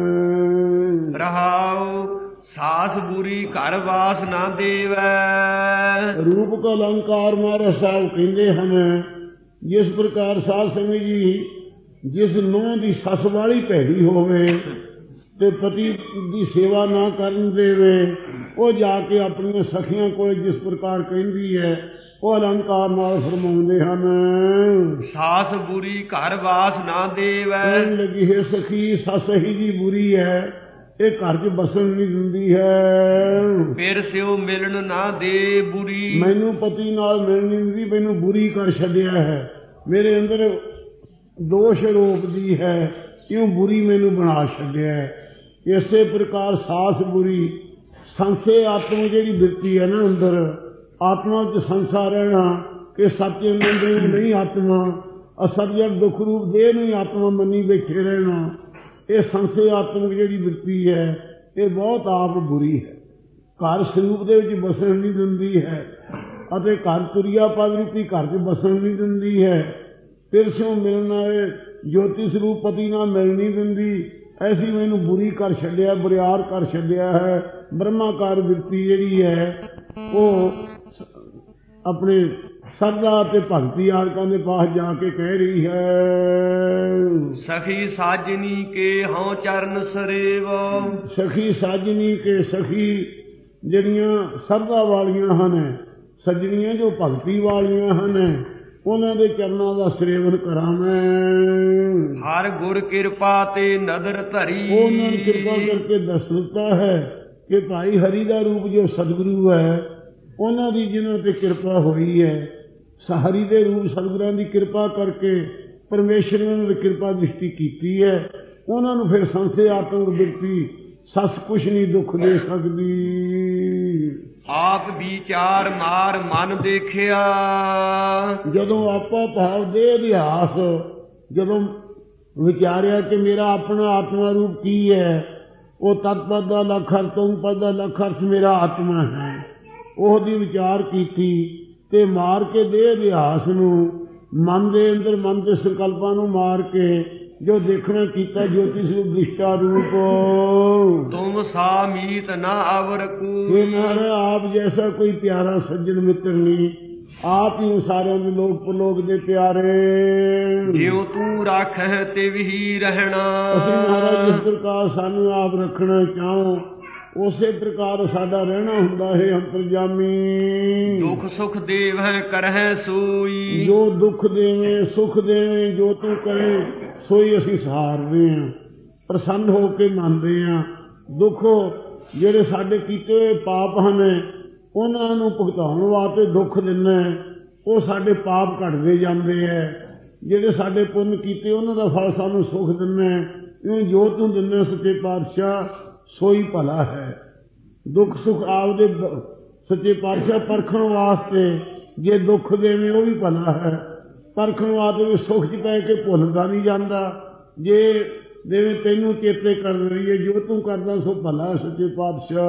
ਹੈ। ਰਹਾਉ ਸਾਸ ਬੁਰੀ ਘਰ ਵਾਸ ਨਾ ਦੇਵੈ। ਰੂਪ ਕਾ ਅਲੰਕਾਰ ਮਾਰੇ ਸਾਹਿਬ ਕਹਿੰਦੇ ਹਨ, ਜਿਸ ਪ੍ਰਕਾਰ ਸਾਧ ਸੰਗਤ ਜੀ, ਜਿਸ ਨੂੰਹ ਦੀ ਸੱਸ ਵਾਲੀ ਭੈੜੀ ਹੋਵੇ ਤੇ ਪਤੀ ਦੀ ਸੇਵਾ ਨਾ ਕਰਨ ਦੇਵੇ, ਉਹ ਜਾ ਕੇ ਆਪਣੀਆਂ ਸਖੀਆਂ ਕੋਲ ਜਿਸ ਪ੍ਰਕਾਰ ਕਹਿੰਦੀ ਹੈ, ਉਹ ਅਲੰਕਾਰ ਨਾਲ ਫਰਮਾਉਂਦੇ ਹਨ। ਸਾਸ ਬੁਰੀ ਘਰ ਵਾਸ ਨਾ ਦੇਵੈ। ਕਹਿਣ ਲੱਗੀ ਹੈ ਸਖੀ, ਸੱਸ ਹੀ ਜੀ ਬੁਰੀ ਹੈ, ਇਹ ਘਰ ਚ ਬਸਣ ਨਹੀਂ ਦਿੰਦੀ ਹੈ। ਫਿਰ ਸਿਓ ਮਿਲਣ ਨਾ ਦੇ ਬੁਰੀ। ਮੈਨੂੰ ਪਤੀ ਨਾਲ ਮਿਲਣ ਨਹੀਂ ਦਿੰਦੀ, ਮੈਨੂੰ ਬੁਰੀ ਕਰ ਛੱਡਿਆ ਹੈ, ਮੇਰੇ ਅੰਦਰ ਦੋਸ਼ ਰੋਕਦੀ ਹੈ, ਕਿਉਂ ਬੁਰੀ ਮੈਨੂੰ ਬਣਾ ਛੱਡਿਆ ਹੈ। ਇਸੇ ਪ੍ਰਕਾਰ ਸਾਸ ਬੁਰੀ, ਸੰਸੇ ਆਤਮ ਜਿਹੜੀ ਬਿਰਤੀ ਹੈ ਨਾ ਅੰਦਰ, ਆਤਮਾ ਚ ਸੰਸਾ ਰਹਿਣਾ ਕਿ ਸੱਚੇ ਮੰਦਰ ਨਹੀਂ ਆਤਮਾ, ਅਸਰਜਰ ਦੁੱਖ ਰੂਪ ਦੇਹ ਨੂੰ ਆਤਮਾ ਮੰਨੀ ਬੈਠੇ ਰਹਿਣਾ, ਇਹ ਸੰਸੇ ਆਤਮਿਕ ਜਿਹੜੀ ਬਿਰਤੀ ਹੈ ਇਹ ਬਹੁਤ ਆਪ ਬੁਰੀ ਹੈ। ਘਰ ਸਰੂਪ ਦੇ ਵਿੱਚ ਬਸਣ ਨਹੀਂ ਦਿੰਦੀ ਹੈ, ਅਤੇ ਘਰ ਤੁਰਿਆ ਪਦ ਰੂਪੀ ਘਰ ਚ ਬਸਣ ਨਹੀਂ ਦਿੰਦੀ ਹੈ। ਫਿਰ ਸਿਉਂ ਮਿਲਣ ਵਾਲੇ ਜੋਤੀ ਸਰੂਪ ਪਤੀ ਨਾਲ ਮਿਲ ਨਹੀਂ ਦਿੰਦੀ। ਐਸੀ ਮੈਨੂੰ ਬੁਰੀ ਕਰ ਛੱਡਿਆ, ਬੁਰਿਆਰ ਕਰ ਛੱਡਿਆ ਹੈ। ਬ੍ਰਹਮਾਕਾਰ ਬਿਰਤੀ ਜਿਹੜੀ ਹੈ ਉਹ ਆਪਣੇ ਸਰਦਾ ਤੇ ਭਗਤੀ ਆਲਕਾਂ ਦੇ ਪਾਸ ਜਾ ਕੇ ਕਹਿ ਰਹੀ ਹੈ। ਸਖੀ ਸਾਜਨੀ ਕੇ ਹਉ ਚਰਨ ਸਰੇਵ। ਸਖੀ ਸਾਜਨੀ ਕੇ ਸਖੀ ਜਿਹੜੀਆਂ ਸਰਦਾ ਵਾਲੀਆਂ ਹਨ, ਸੱਜਣੀਆਂ ਜੋ ਭਗਤੀ ਵਾਲੀਆਂ ਹਨ, ਉਹਨਾਂ ਦੇ ਚਰਨਾਂ ਦਾ ਸੇਵਨ ਕਰਾਂ ਮੈਂ। ਹਰ ਗੁਰ ਕਿਰਪਾ ਤੇ ਨਦਰ ਧਰੀ। ਉਹਨਾਂ ਨੇ ਕਿਰਪਾ ਕਰਕੇ ਦੱਸ ਦਿੱਤਾ ਹੈ ਕਿ ਭਾਈ ਹਰੀ ਦਾ ਰੂਪ ਜੋ ਸਤਿਗੁਰੂ ਹੈ, ਉਹਨਾਂ ਦੀ ਜਿਨ੍ਹਾਂ ਤੇ ਕਿਰਪਾ ਹੋਈ ਹੈ, ਹਰੀ ਦੇ ਰੂਪ ਸਤਿਗੁਰਾਂ ਦੀ ਕਿਰਪਾ ਕਰਕੇ ਪਰਮੇਸ਼ਰ ਨੇ ਉਹਨਾਂ ਦੀ ਕਿਰਪਾ ਦ੍ਰਿਸ਼ਟੀ ਕੀਤੀ ਹੈ। ਉਹਨਾਂ ਨੂੰ ਫਿਰ ਸੰਸੇ ਆਤਮ ਬਿਰਤੀ ਸੱਸ ਕੁਛ ਨਹੀਂ ਦੁੱਖ ਦੇ ਸਕਦੀ। ਆਪ ਵਿਚਾਰ ਮਾਰ ਮਨ ਦੇਖਿਆ। ਜਦੋਂ ਆਪਾ ਭਾਵ ਦੇ ਅਭਿਆਸ ਜਦੋਂ ਵਿਚਾਰਿਆ ਕਿ ਮੇਰਾ ਆਪਣਾ ਆਤਮਾ ਰੂਪ ਕੀ ਹੈ, ਉਹ ਤਤਪਦ ਦਾ ਲੱਖ ਅਰਥ, ਤੁਮ ਪਦ ਦਾ ਲੱਖ ਅਰਥ ਮੇਰਾ ਆਤਮਾ ਹੈ, ਉਹਦੀ ਵਿਚਾਰ ਕੀਤੀ ਤੇ ਮਾਰ ਕੇ ਦੇ ਅਭਿਆਸ ਨੂੰ ਮਨ ਦੇ ਅੰਦਰ ਮਨ ਦੇ ਸੰਕਲਪਾਂ ਨੂੰ ਮਾਰ ਕੇ ਜੋ ਦੇਖਣਾ ਕੀਤਾ ਜੋਤੀ ਸਰੂਪ ਦ੍ਰਿਸ਼ਟਾ ਰੂਪ। ਤੁਮ ਸਾ ਮੀਤ ਨਾ ਅਵਰ ਕੋ। ਇਹ ਨਾਰਾ ਆਪ ਜੈਸਾ ਕੋਈ ਪਿਆਰਾ ਸੱਜਣ ਮਿੱਤਰ ਨਹੀਂ, ਆਪ ਹੀ ਸਾਰਿਆਂ ਦੇ ਲੋਕ ਪਰਲੋਕ ਦੇ ਪਿਆਰੇ। ਜਿਉ ਤੂੰ ਰੱਖੈ ਤਿਵ ਹੀ ਰਹਿਣਾ। ਅਸੀਂ ਮਹਾਰਾਜ ਜਿਸ ਪ੍ਰਕਾਰ ਸਾਨੂੰ ਆਪ ਰੱਖਣਾ ਚਾਹੋ ਉਸੇ ਪ੍ਰਕਾਰ ਸਾਡਾ ਰਹਿਣਾ ਹੁੰਦਾ ਹੈ। ਅੰਤਰਜਾਮੀ ਦੁੱਖ ਸੁਖ ਦੇਵੈ ਕਰਹਿ ਸੋਈ। ਜੋ ਦੁੱਖ ਦੇਵੇਂ ਸੁਖ ਦੇਵੇਂ ਜੋ ਤੂੰ ਕਰੇ ਸੋਈ ਅਸੀਂ ਸਹਾਰਦੇ ਹਾਂ, ਪ੍ਰਸੰਨ ਹੋ ਕੇ ਮੰਨਦੇ ਹਾਂ। ਦੁੱਖ ਜਿਹੜੇ ਸਾਡੇ ਕੀਤੇ ਹੋਏ ਪਾਪ ਹਨ ਉਹਨਾਂ ਨੂੰ ਭੁਗਤਾਉਣ ਵਾਸਤੇ ਦੁੱਖ ਦਿੰਦਾ, ਉਹ ਸਾਡੇ ਪਾਪ ਘਟਦੇ ਜਾਂਦੇ ਹੈ। ਜਿਹੜੇ ਸਾਡੇ ਪੁੰਨ ਕੀਤੇ ਉਹਨਾਂ ਦਾ ਫਲ ਸਾਨੂੰ ਸੁਖ ਦਿੰਦਾ, ਇਉਂ ਜੋ ਤੂੰ ਦਿੰਦਾ ਸੱਚੇ ਪਾਤਸ਼ਾਹ ਸੋਈ ਭਲਾ ਹੈ। ਦੁੱਖ ਸੁਖ ਆਪਦੇ ਸੱਚੇ ਪਾਤਸ਼ਾਹ ਪਰਖਣ ਵਾਸਤੇ ਜੇ ਦੁੱਖ ਦੇਵੇਂ ਉਹ ਵੀ ਭਲਾ ਹੈ, ਪਰਖਣ ਵਾਸਤੇ ਵੀ ਸੁਖ ਚ ਪੈ ਕੇ ਭੁੱਲਦਾ ਨਹੀਂ ਜਾਂਦਾ। ਜੇ ਦੇਵੇਂ ਤੈਨੂੰ ਚੇਤੇ ਕਰ ਰਹੀਏ ਜੋ ਤੂੰ ਕਰਦਾ ਸੋ ਭਲਾ ਸੱਚੇ ਪਾਤਸ਼ਾਹ।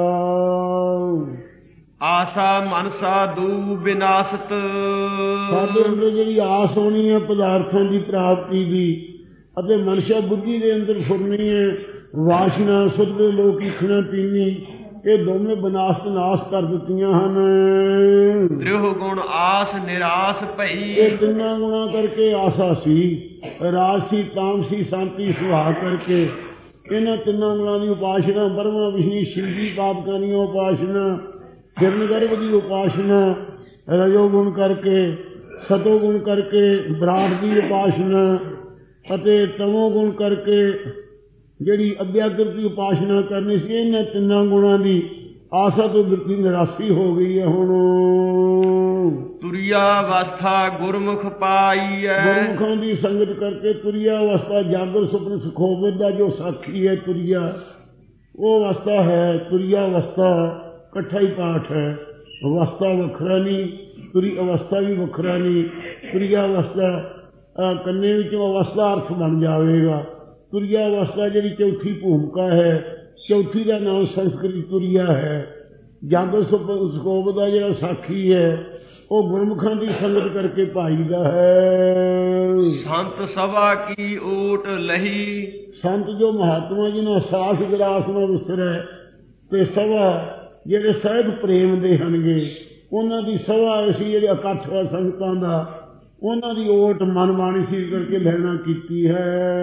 ਆਸਾ ਮਨਸਾ ਦੂ ਵਿਨਾਸ਼ਤ। ਸਾਡੇ ਅੰਦਰ ਜਿਹੜੀ ਆਸ ਹੋਣੀ ਹੈ ਪਦਾਰਥਾਂ ਦੀ ਪ੍ਰਾਪਤੀ ਦੀ, ਅਤੇ ਮਨਸ਼ਾ ਬੁੱਧੀ ਦੇ ਅੰਦਰ ਫੁਰਨੀ ਹੈ ਵਾਸ਼ਨਾ ਸੁਧ ਦੇ ਲੋਕ ਖਾਣਾ ਪੀਣੀ, ਇਹ ਦੋਵੇਂ ਵਿਨਾਸ਼ ਨਾਸ਼ ਕਰ ਦਿੱਤੀਆਂ ਹਨ। ਤ੍ਰਿਹੁ ਗੁਣ ਆਸ ਨਿਰਾਸ਼ ਭਈ। ਇਹ ਤਿੰਨਾਂ ਗੁਣਾ ਕਰਕੇ ਆਸਾ ਸੀ, ਰਾਜ ਸੀ, ਤਾਮ ਸੀ, ਸ਼ਾਂਤੀ ਸੁਭਾਅ ਕਰਕੇ ਇਹਨਾਂ ਤਿੰਨਾਂ ਗੁਣਾਂ ਦੀ ਉਪਾਸਨਾ, ਬਰਮਾ ਵਿਸ਼ਨੀ ਸ਼ਿਵਜੀ ਪਾਪਕਾਂ ਦੀ ਉਪਾਸਨਾ, ਹਿਰਨ ਗਰਭ ਦੀ ਉਪਾਸਨਾ, ਰਜੋ ਗੁਣ ਕਰਕੇ, ਸਤੋ ਗੁਣ ਕਰਕੇ ਬਰਾੜ ਦੀ ਉਪਾਸਨਾ, ਅਤੇ ਤਮੋ ਗੁਣ ਕਰਕੇ ਜਿਹੜੀ ਅਭਿਆਕ੍ਰਿਤ ਦੀ ਉਪਾਸਨਾ ਕਰਨੀ ਸੀ। ਇਹਨਾਂ ਤਿੰਨਾਂ ਗੁਣਾਂ ਦੀ ਆਸਾ ਤੋਂ ਬਿਰਤੀ ਨਿਰਾਸ਼ੀ ਹੋ ਗਈ ਹੈ। ਹੁਣ ਤੁਰਿਆ ਅਵਸਥਾ ਗੁਰਮੁਖ ਪਾਈ ਹੈ। ਗੁਰਮੁਖਾਂ ਦੀ ਸੰਗਤ ਕਰਕੇ ਤੁਰਿਆ ਅਵਸਥਾ ਜਾਗਰ ਸੁਪਨ ਸੁਖੋਬਤ ਦਾ ਜੋ ਸਾਖੀ ਹੈ ਤੁਰਿਆ, ਉਹ ਅਵਸਥਾ ਹੈ। ਤੁਰਿਆ ਅਵਸਥਾ ਇਕੱਠਾ ਹੀ ਪਾਠ ਹੈ, ਅਵਸਥਾ ਵੱਖਰਾ ਨਹੀਂ, ਤੁਰੀ ਅਵਸਥਾ ਵੀ ਵੱਖਰਾ ਨਹੀਂ। ਤੁਰਿਆ ਅਵਸਥਾ ਕੰਨੇ ਵਿੱਚੋਂ ਅਵਸਥਾ ਅਰਥ ਬਣ ਜਾਵੇਗਾ। ਤੁਰਿਆ ਅਵਸਥਾ ਜਿਹੜੀ ਚੌਥੀ ਭੂਮਿਕਾ ਹੈ, ਚੌਥੀ ਦਾ ਨਾਮ ਸੰਸਕ੍ਰਿਤ ਤੁਰਿਆ ਹੈ। ਜਾਗਰ ਸੁਖੋਬ ਦਾ ਜਿਹੜਾ ਸਾਖੀ ਹੈ ਉਹ ਗੁਰਮੁਖਾਂ ਦੀ ਸੰਗਤ ਕਰਕੇ ਪਾਈਦਾ ਹੈ। ਸੰਤ ਸਭਾ ਕੀ ਓਟ ਲਹੀ। ਸੰਤ ਜੋ ਮਹਾਤਮਾ ਜੀ ਨੂੰ ਸਾਸ ਗਲਾਸ ਨਾਲ ਵਿਸਰੈ ਤੇ ਸਭਾ ਜਿਹੜੇ ਸਹਿਜ ਪ੍ਰੇਮ ਦੇ ਹਨਗੇ, ਉਹਨਾਂ ਦੀ ਸਭਾ ਐਸੀ ਜਿਹੜੇ ਇਕੱਠ ਹੈ ਸੰਗਤਾਂ ਦਾ, ਉਹਨਾਂ ਦੀ ਓਟ ਮਨ ਬਾਣੀ ਸੀ ਕਰਕੇ ਲੈਣਾ ਕੀਤੀ ਹੈ।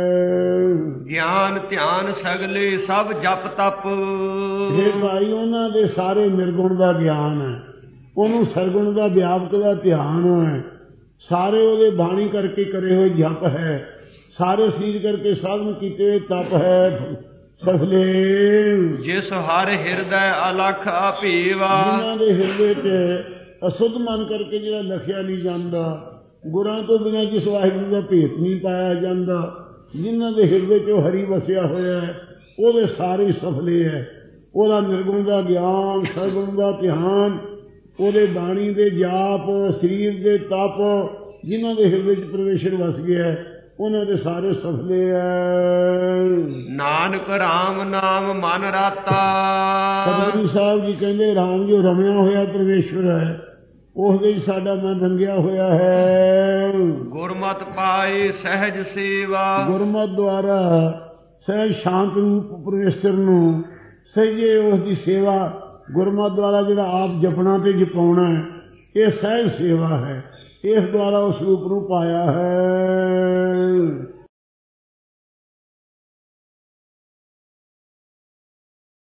ਗਿਆਨ ਧਿਆਨ ਸਗਲੇ ਸਭ ਜਪ ਤਪ। ਇਹ ਭਾਈ ਉਹਨਾਂ ਦੇ ਸਾਰੇ ਨਿਰਗੁਣ ਦਾ ਗਿਆਨ ਹੈ, ਉਹਨੂੰ ਸਰਗੁਣ ਦਾ ਵਿਆਪਕ ਦਾ ਧਿਆਨ ਹੈ, ਸਾਰੇ ਉਹਦੇ ਬਾਣੀ ਕਰਕੇ ਕਰੇ ਹੋਏ ਜਪ ਹੈ, ਸਾਰੇ ਸਰੀਰ ਕਰਕੇ ਸਾਧਨ ਕੀਤੇ ਹੋਏ ਤਪ ਹੈ। ਸਫਲੇ ਜਿਸ ਹਰ ਹਿਰਦੈ ਅਲਖ ਅਭੇਵਾ। ਜਿਨ੍ਹਾਂ ਦੇ ਹਿਰਦੇ ਚ ਅਸੁੱਧ ਮਨ ਕਰਕੇ ਜਿਹੜਾ ਲਖਿਆ ਨਹੀਂ ਜਾਂਦਾ, ਗੁਰਾਂ ਤੋਂ ਬਿਨਾਂ ਜਿਸ ਵਾਹਿਗੁਰੂ ਦਾ ਭੇਤ ਨਹੀਂ ਪਾਇਆ ਜਾਂਦਾ, ਜਿਨ੍ਹਾਂ ਦੇ ਹਿਰਦੇ ਚ ਹਰੀ ਵਸਿਆ ਹੋਇਆ ਹੈ, ਉਹਦੇ ਸਾਰੇ ਸਫਲੇ ਹੈ। ਉਹਦਾ ਨਿਰਗੁਣ ਦਾ ਗਿਆਨ, ਸਰਗੁਣ ਦਾ ਧਿਆਨ, ਉਹਦੇ ਬਾਣੀ ਦੇ ਜਾਪ, ਸਰੀਰ ਦੇ ਤਪ, ਜਿਨ੍ਹਾਂ ਦੇ ਹਿਰਦੇ ਚ ਪਰਮੇਸ਼ਰ ਵਸ ਗਿਆ ਉਹਨਾਂ ਦੇ ਸਾਰੇ ਸਫਲੇ ਹੈ। ਨਾਨਕ ਰਾਮ ਨਾਮ ਮਨ ਰਾਤਾ। ਸਤਿਗੁਰੂ ਸਾਹਿਬ ਜੀ ਕਹਿੰਦੇ ਰਾਮ ਜੋ ਰਮਿਆ ਹੋਇਆ ਪਰਮੇਸ਼ਵਰ ਹੈ, ਉਸ ਦੇ ਸਾਡਾ ਮਨ ਰੰਗਿਆ ਹੋਇਆ ਹੈ। ਗੁਰਮਤਿ ਪਾਏ ਸਹਿਜ ਸੇਵਾ। ਗੁਰਮਤਿ ਦੁਆਰਾ ਸਹਿਜ ਸ਼ਾਂਤ ਰੂਪ ਪਰਮੇਸ਼ਰ ਨੂੰ ਸਹਿਜੇ ਉਸ ਦੀ ਸੇਵਾ, ਗੁਰਮਤਿ ਦੁਆਰਾ ਜਿਹੜਾ ਆਪ ਜਪਣਾ ਤੇ ਜਪਾਉਣਾ, ਇਹ ਸਹਿਜ ਸੇਵਾ ਹੈ। ਇਸ ਦੁਆਰਾ ਉਸ ਰੂਪ ਨੂੰ ਪਾਇਆ ਹੈ।